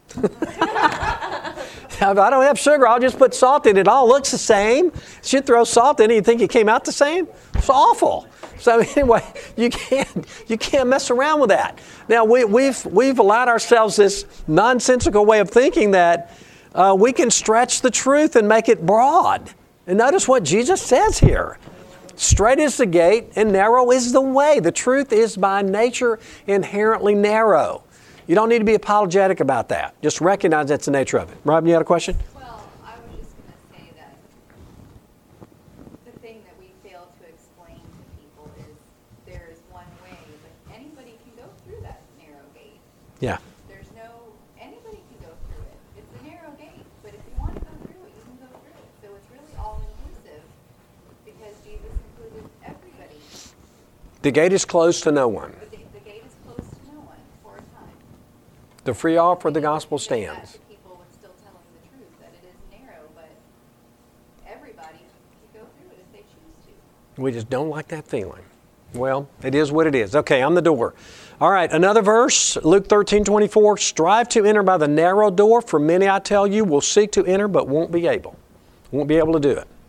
If I don't have sugar, I'll just put salt in it. It all looks the same. She'd throw salt in it. You think it came out the same? It's awful. So anyway, you can't you can't mess around with that. Now we, we've we've allowed ourselves this nonsensical way of thinking that uh, we can stretch the truth and make it broad. And notice what Jesus says here: straight is the gate and narrow is the way. The truth is by nature inherently narrow. You don't need to be apologetic about that. Just recognize that's the nature of it. Robin, you had a question? Well, I was just going to say that the thing that we fail to explain to people is there is one way, but anybody can go through that narrow gate. Yeah. There's no, anybody can go through it. It's a narrow gate, but if you want to go through it, you can go through it. So it's really all inclusive because Jesus included everybody. The gate is closed to no one. The, the gate is closed to no one for a time. The free offer of the gospel stands. People would still telling the truth that it is narrow, but everybody can go through it if they choose to. We just don't like that feeling. Well, it is what it is. Okay, I'm the door. All right, another verse, Luke thirteen twenty-four. Strive to enter by the narrow door, for many, I tell you, will seek to enter but won't be able. Won't be able to do it.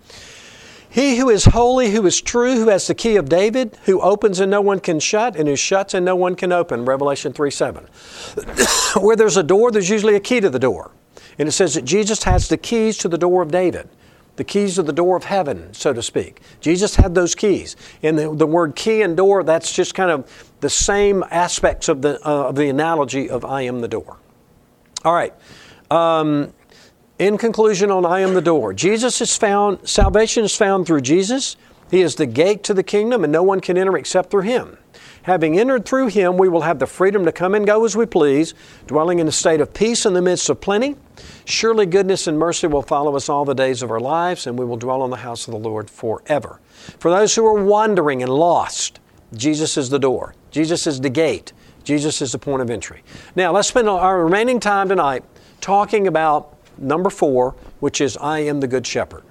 He who is holy, who is true, who has the key of David, who opens and no one can shut, and who shuts and no one can open. Revelation three seven. Where there's a door, there's usually a key to the door. And it says that Jesus has the keys to the door of David. The keys to the door of heaven, so to speak. Jesus had those keys. And the, the word key and door, that's just kind of the same aspects of the, uh, of the analogy of I am the door. All right. Um, in conclusion on I am the door, Jesus is found, salvation is found through Jesus. He is the gate to the kingdom, and no one can enter except through Him. Having entered through Him, we will have the freedom to come and go as we please, dwelling in a state of peace in the midst of plenty. Surely goodness and mercy will follow us all the days of our lives, and we will dwell in the house of the Lord forever. For those who are wandering and lost, Jesus is the door. Jesus is the gate. Jesus is the point of entry. Now, let's spend our remaining time tonight talking about number four, which is I am the Good Shepherd.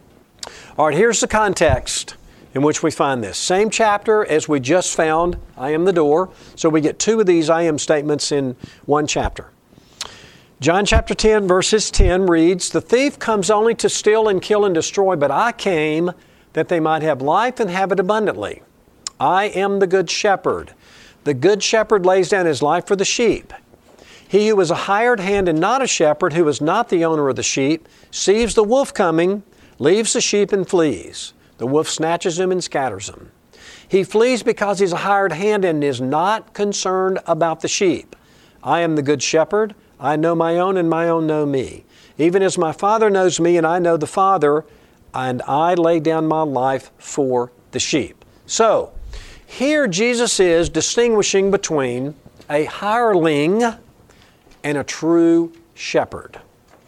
All right, here's the context in which we find this. Same chapter as we just found, I am the door. So we get two of these I am statements in one chapter. John chapter ten, verses ten reads, "The thief comes only to steal and kill and destroy, but I came that they might have life and have it abundantly. I am the good shepherd. The good shepherd lays down his life for the sheep. He who is a hired hand and not a shepherd, who is not the owner of the sheep, sees the wolf coming, leaves the sheep and flees. The wolf snatches him and scatters him. He flees because he's a hired hand and is not concerned about the sheep. I am the good shepherd. I know my own and my own know me. Even as my Father knows me and I know the Father, and I lay down my life for the sheep." So, here Jesus is distinguishing between a hireling and a true shepherd.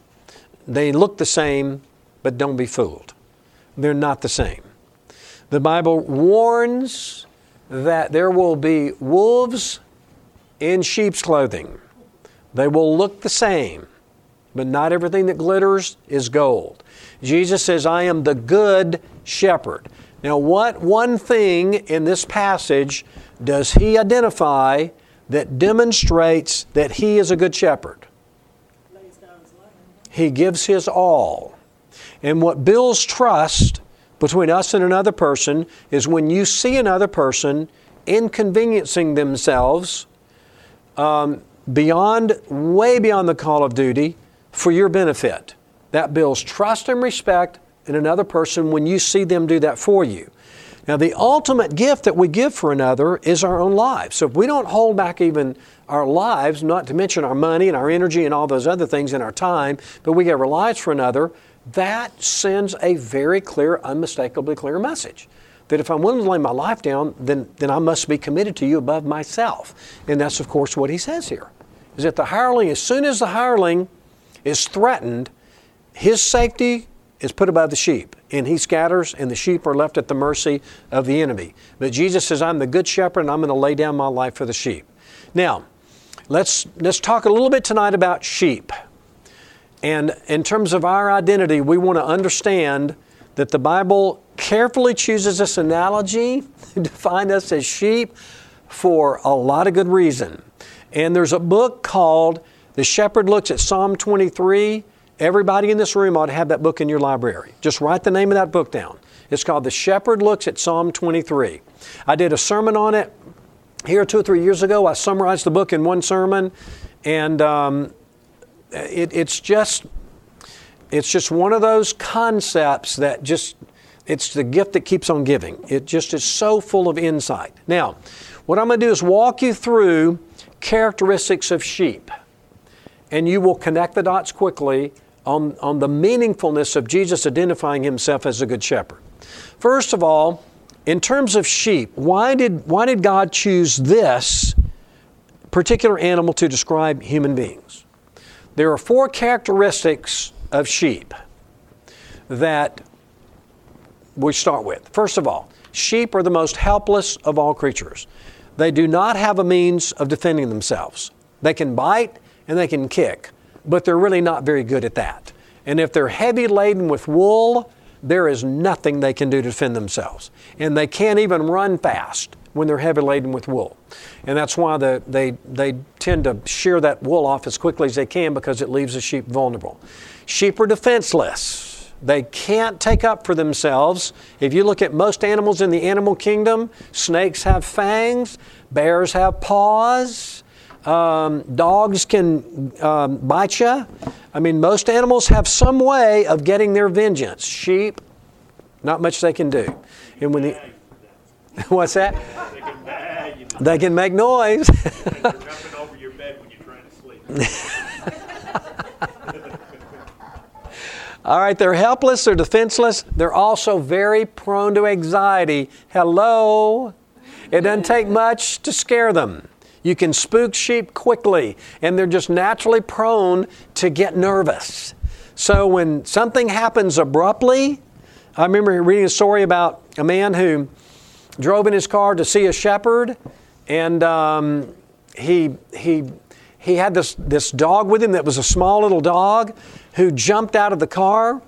They look the same, but don't be fooled. They're not the same. The Bible warns that there will be wolves in sheep's clothing. They will look the same, but not everything that glitters is gold. Jesus says, I am the good shepherd. Now, what one thing in this passage does He identify that demonstrates that He is a good shepherd? Lays down His life. He gives His all. And what builds trust between us and another person is when you see another person inconveniencing themselves um, beyond, way beyond the call of duty for your benefit. That builds trust and respect in another person when you see them do that for you. Now, the ultimate gift that we give for another is our own lives. So if we don't hold back even our lives, not to mention our money and our energy and all those other things and our time, but we give our lives for another, that sends a very clear, unmistakably clear message. That if I'm willing to lay my life down, then, then I must be committed to you above myself. And that's, of course, what He says here. Is that the hireling, as soon as the hireling is threatened, his safety is put above the sheep. And he scatters, and the sheep are left at the mercy of the enemy. But Jesus says, I'm the good shepherd, and I'm going to lay down my life for the sheep. Now, let's, let's talk a little bit tonight about sheep. And in terms of our identity, we want to understand that the Bible carefully chooses this analogy to define us as sheep for a lot of good reason. And there's a book called The Shepherd Looks at Psalm twenty-three. Everybody in this room ought to have that book in your library. Just write the name of that book down. It's called The Shepherd Looks at Psalm twenty-three. I did a sermon on it here two or three years ago. I summarized the book in one sermon. And um, it, it's just... It's just one of those concepts that just, it's the gift that keeps on giving. It just is so full of insight. Now, what I'm going to do is walk you through characteristics of sheep. And you will connect the dots quickly on, on the meaningfulness of Jesus identifying Himself as a good shepherd. First of all, in terms of sheep, why did, why did God choose this particular animal to describe human beings? There are four characteristics of sheep that we start with. First of all, sheep are the most helpless of all creatures. They do not have a means of defending themselves. They can bite and they can kick, but they're really not very good at that. And if they're heavy laden with wool, there is nothing they can do to defend themselves. And they can't even run fast when they're heavy laden with wool. And that's why the, they, they tend to shear that wool off as quickly as they can, because it leaves the sheep vulnerable. Sheep are defenseless. They can't take up for themselves. If you look at most animals in the animal kingdom, snakes have fangs, bears have paws, um, dogs can um, bite you. I mean, most animals have some way of getting their vengeance. Sheep, not much they can do. And when the, what's that? They can bag you. They can make noise. They're jumping over your bed when you're trying to sleep. All right, they're helpless, they're defenseless. They're also very prone to anxiety. Hello? It doesn't take much to scare them. You can spook sheep quickly, and they're just naturally prone to get nervous. So when something happens abruptly, I remember reading a story about a man who drove in his car to see a shepherd, and um, he he he had this this dog with him that was a small little dog who jumped out of the car,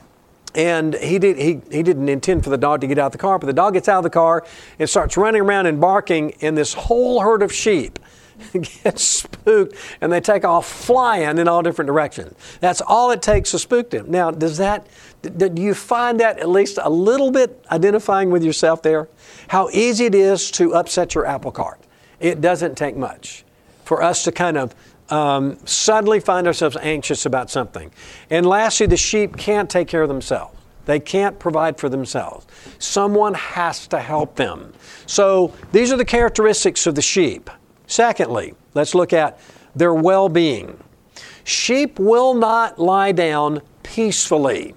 and he did he he didn't intend for the dog to get out of the car, but the dog gets out of the car and starts running around and barking, and this whole herd of sheep gets spooked, and they take off flying in all different directions. That's all it takes to spook them. Now, does that, do you find that at least a little bit identifying with yourself there? How easy it is to upset your apple cart. It doesn't take much for us to kind of um, suddenly find ourselves anxious about something. And lastly, the sheep can't take care of themselves. They can't provide for themselves. Someone has to help them. So these are the characteristics of the sheep. Secondly, let's look at their well-being. Sheep will not lie down peacefully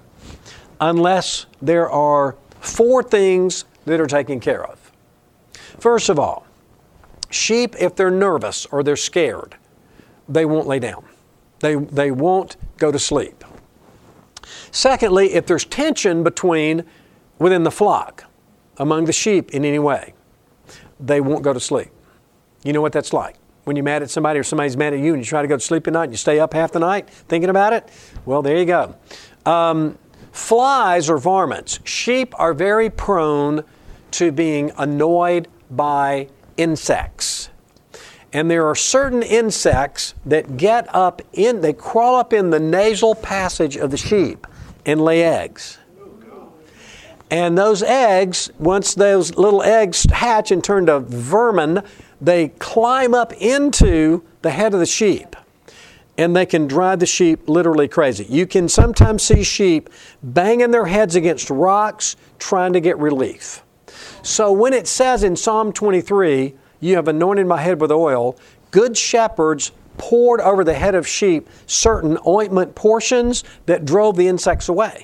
unless there are four things that are taken care of. First of all, sheep, if they're nervous or they're scared, they won't lay down. They, they won't go to sleep. Secondly, if there's tension between, within the flock, among the sheep in any way, they won't go to sleep. You know what that's like. When you're mad at somebody or somebody's mad at you and you try to go to sleep at night and you stay up half the night thinking about it, well, there you go. Um, flies or varmints. Sheep are very prone to being annoyed by insects. And there are certain insects that get up in, they crawl up in the nasal passage of the sheep and lay eggs. And those eggs, once those little eggs hatch and turn to vermin, they climb up into the head of the sheep. And they can drive the sheep literally crazy. You can sometimes see sheep banging their heads against rocks trying to get relief. So when it says in Psalm twenty-three, you have anointed my head with oil, good shepherds poured over the head of sheep certain ointment portions that drove the insects away.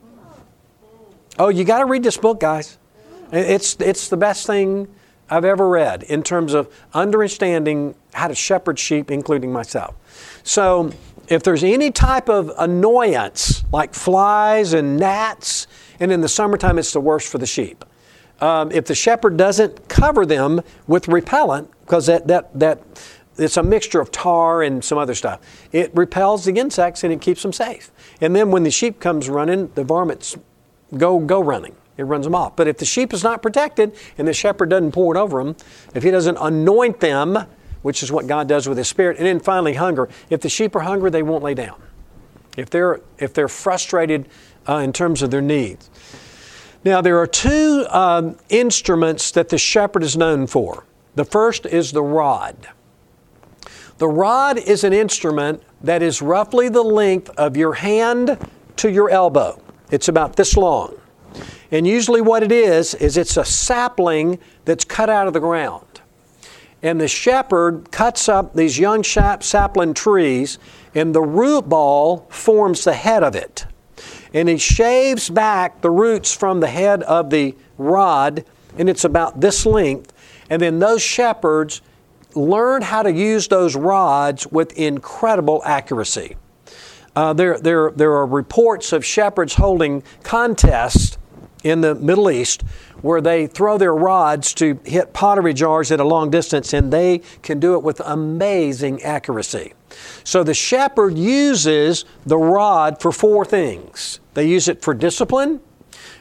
Oh, you got to read this book, guys. It's, it's the best thing I've ever read in terms of understanding how to shepherd sheep, including myself. So if there's any type of annoyance, like flies and gnats, and in the summertime it's the worst for the sheep. Um, if the shepherd doesn't cover them with repellent, because that, that, that it's a mixture of tar and some other stuff, it repels the insects and it keeps them safe. And then when the sheep comes running, the varmints go go running. It runs them off. But if the sheep is not protected and the shepherd doesn't pour it over them, if he doesn't anoint them, which is what God does with His Spirit, and then finally hunger. If the sheep are hungry, they won't lay down. If they're if they're frustrated uh, in terms of their needs. Now there are two um, instruments that the shepherd is known for. The first is the rod. The rod is an instrument that is roughly the length of your hand to your elbow. It's about this long. And usually what it is, is it's a sapling that's cut out of the ground. And the shepherd cuts up these young sapling trees, and the root ball forms the head of it. And he shaves back the roots from the head of the rod, and it's about this length. And then those shepherds learn how to use those rods with incredible accuracy. Uh, there, there, there are reports of shepherds holding contests in the Middle East where they throw their rods to hit pottery jars at a long distance, and they can do it with amazing accuracy. So the shepherd uses the rod for four things. They use it for discipline,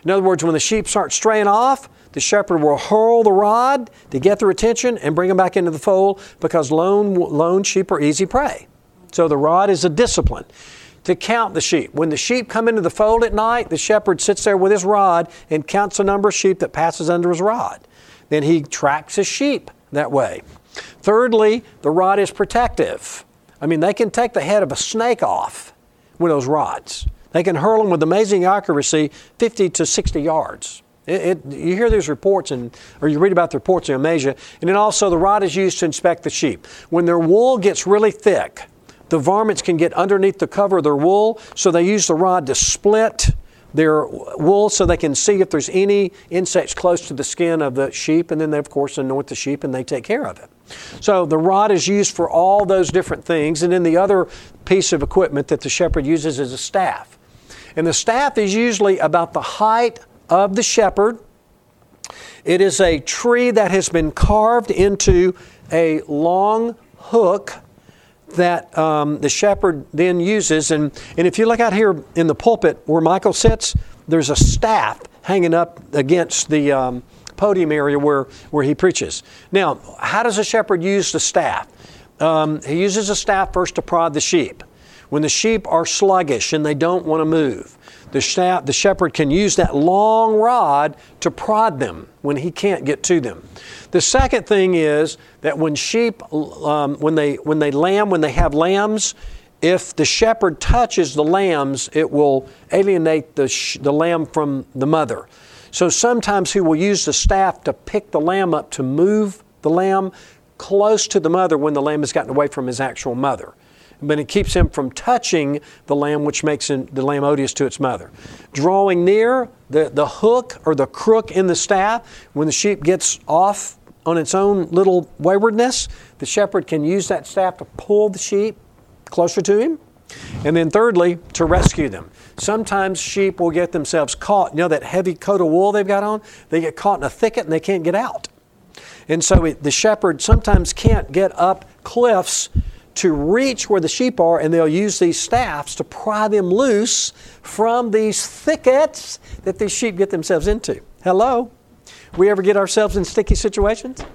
In other words, when the sheep start straying off, the shepherd will hurl the rod to get their attention and bring them back into the fold, because lone, lone sheep are easy prey. So the rod is a discipline to count the sheep. When the sheep come into the fold at night, the shepherd sits there with his rod and counts the number of sheep that passes under his rod. Then he tracks his sheep that way. Thirdly, the rod is protective. I mean, they can take the head of a snake off with those rods. They can hurl them with amazing accuracy, fifty to sixty yards. It, it, you hear these reports, and, or you read about the reports, they amaze you. And then also the rod is used to inspect the sheep. When their wool gets really thick, the varmints can get underneath the cover of their wool, so they use the rod to split their wool so they can see if there's any insects close to the skin of the sheep, and then they, of course, anoint the sheep and they take care of it. So the rod is used for all those different things. And then the other piece of equipment that the shepherd uses is a staff. And the staff is usually about the height of the shepherd. It is a tree that has been carved into a long hook that um, the shepherd then uses. And, and if you look out here in the pulpit where Michael sits, there's a staff hanging up against the um, podium area where, where he preaches. Now, how does a shepherd use the staff? Um, he uses a staff first to prod the sheep. When the sheep are sluggish and they don't want to move, the, staff, the shepherd can use that long rod to prod them when he can't get to them. The second thing is that when sheep, um, when they when they lamb, when they have lambs, if the shepherd touches the lambs, it will alienate the sh- the lamb from the mother. So sometimes he will use the staff to pick the lamb up to move the lamb close to the mother when the lamb has gotten away from his actual mother. But it keeps him from touching the lamb, which makes the lamb odious to its mother. Drawing near, the, the hook or the crook in the staff, when the sheep gets off on its own little waywardness, the shepherd can use that staff to pull the sheep closer to him. And then thirdly, to rescue them. Sometimes sheep will get themselves caught. You know that heavy coat of wool they've got on? They get caught in a thicket and they can't get out. And so it, the shepherd sometimes can't get up cliffs to reach where the sheep are, and they'll use these staffs to pry them loose from these thickets that these sheep get themselves into. Hello? We ever get ourselves in sticky situations?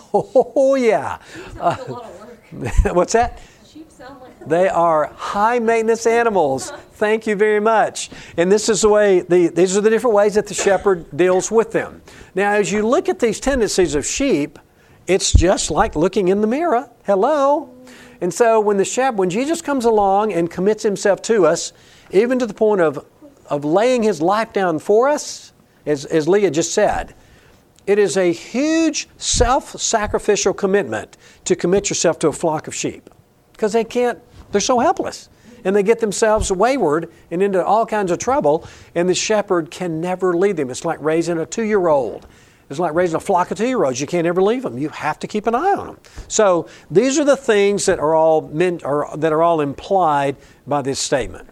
Oh, yeah. Uh, a lot of work. What's that? Sheep sound like They are high-maintenance animals. Thank you very much. And this is the way, the, these are the different ways that the shepherd deals with them. Now, as you look at these tendencies of sheep, it's just like looking in the mirror. Hello? And so when the shepherd, when Jesus comes along and commits himself to us, even to the point of, of laying his life down for us, as, as Leah just said, it is a huge self-sacrificial commitment to commit yourself to a flock of sheep. Because they can't, they're so helpless. And they get themselves wayward and into all kinds of trouble, and the shepherd can never lead them. It's like raising a two-year-old. It's like raising a flock of two-year-olds. You can't ever leave them. You have to keep an eye on them. So these are the things that are all meant, or that are all implied by this statement.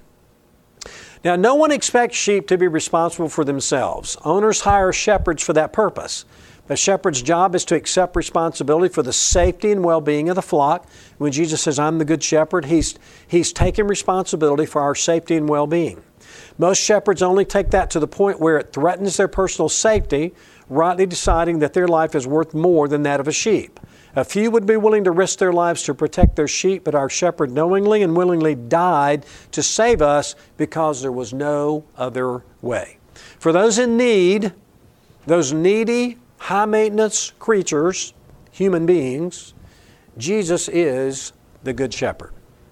Now, no one expects sheep to be responsible for themselves. Owners hire shepherds for that purpose. The shepherd's job is to accept responsibility for the safety and well-being of the flock. When Jesus says, I'm the good shepherd, he's, he's taking responsibility for our safety and well-being. Most shepherds only take that to the point where it threatens their personal safety, rightly deciding that their life is worth more than that of a sheep. A few would be willing to risk their lives to protect their sheep, but our shepherd knowingly and willingly died to save us because there was no other way. For those in need, those needy, high-maintenance creatures, human beings, Jesus is the Good Shepherd.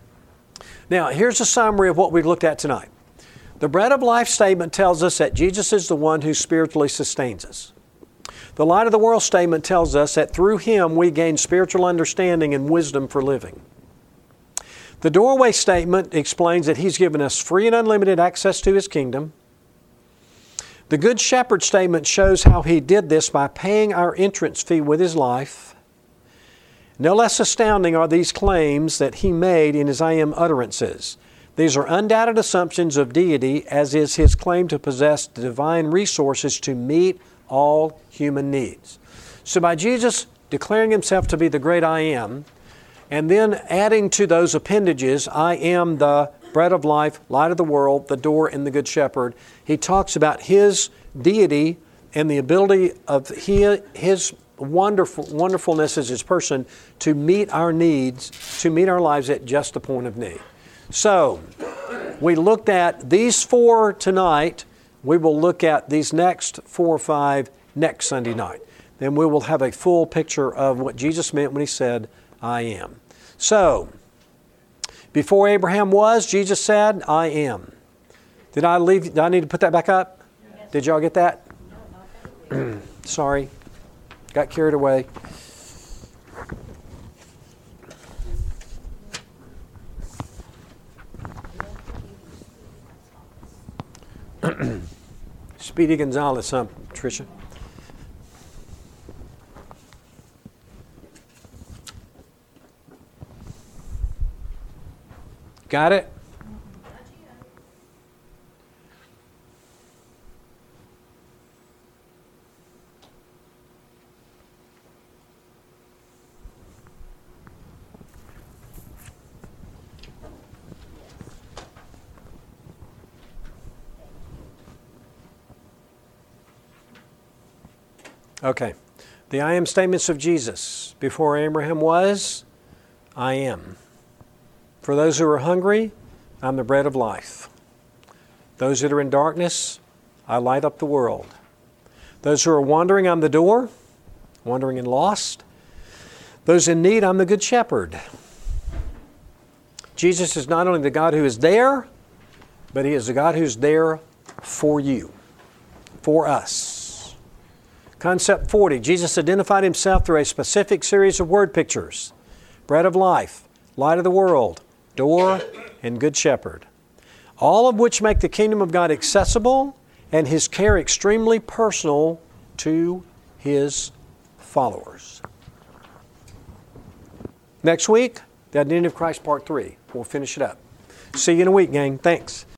Now, here's a summary of what we've looked at tonight. The bread of life statement tells us that Jesus is the one who spiritually sustains us. The light of the world statement tells us that through Him we gain spiritual understanding and wisdom for living. The doorway statement explains that He's given us free and unlimited access to His kingdom. The Good Shepherd statement shows how He did this by paying our entrance fee with His life. No less astounding are these claims that He made in His I am utterances. These are undoubted assumptions of deity, as is His claim to possess the divine resources to meet all human needs. So by Jesus declaring Himself to be the great I am, and then adding to those appendages, I am the bread of life, light of the world, the door, and the Good Shepherd, He talks about His deity and the ability of His, his wonderful wonderfulness as His person to meet our needs, to meet our lives at just the point of need. So, we looked at these four tonight. We will look at these next four or five next Sunday night. Then we will have a full picture of what Jesus meant when He said, I am. So, before Abraham was, Jesus said, I am. Did I leave? Did I need to put that back up? Yes. Did y'all get that? No, sorry. Got carried away. Speedy Gonzalez, huh, Tricia? Got it? Okay. The I am statements of Jesus. Before Abraham was, I am. For those who are hungry, I'm the bread of life. Those that are in darkness, I light up the world. Those who are wandering, I'm the door, wandering and lost. Those in need, I'm the good shepherd. Jesus is not only the God who is there, but He is the God who's there for you, for us. Concept forty, Jesus identified Himself through a specific series of word pictures. Bread of life, light of the world, door, and good shepherd. All of which make the kingdom of God accessible and His care extremely personal to His followers. Next week, the Identity of Christ Part three. We'll finish it up. See you in a week, gang. Thanks.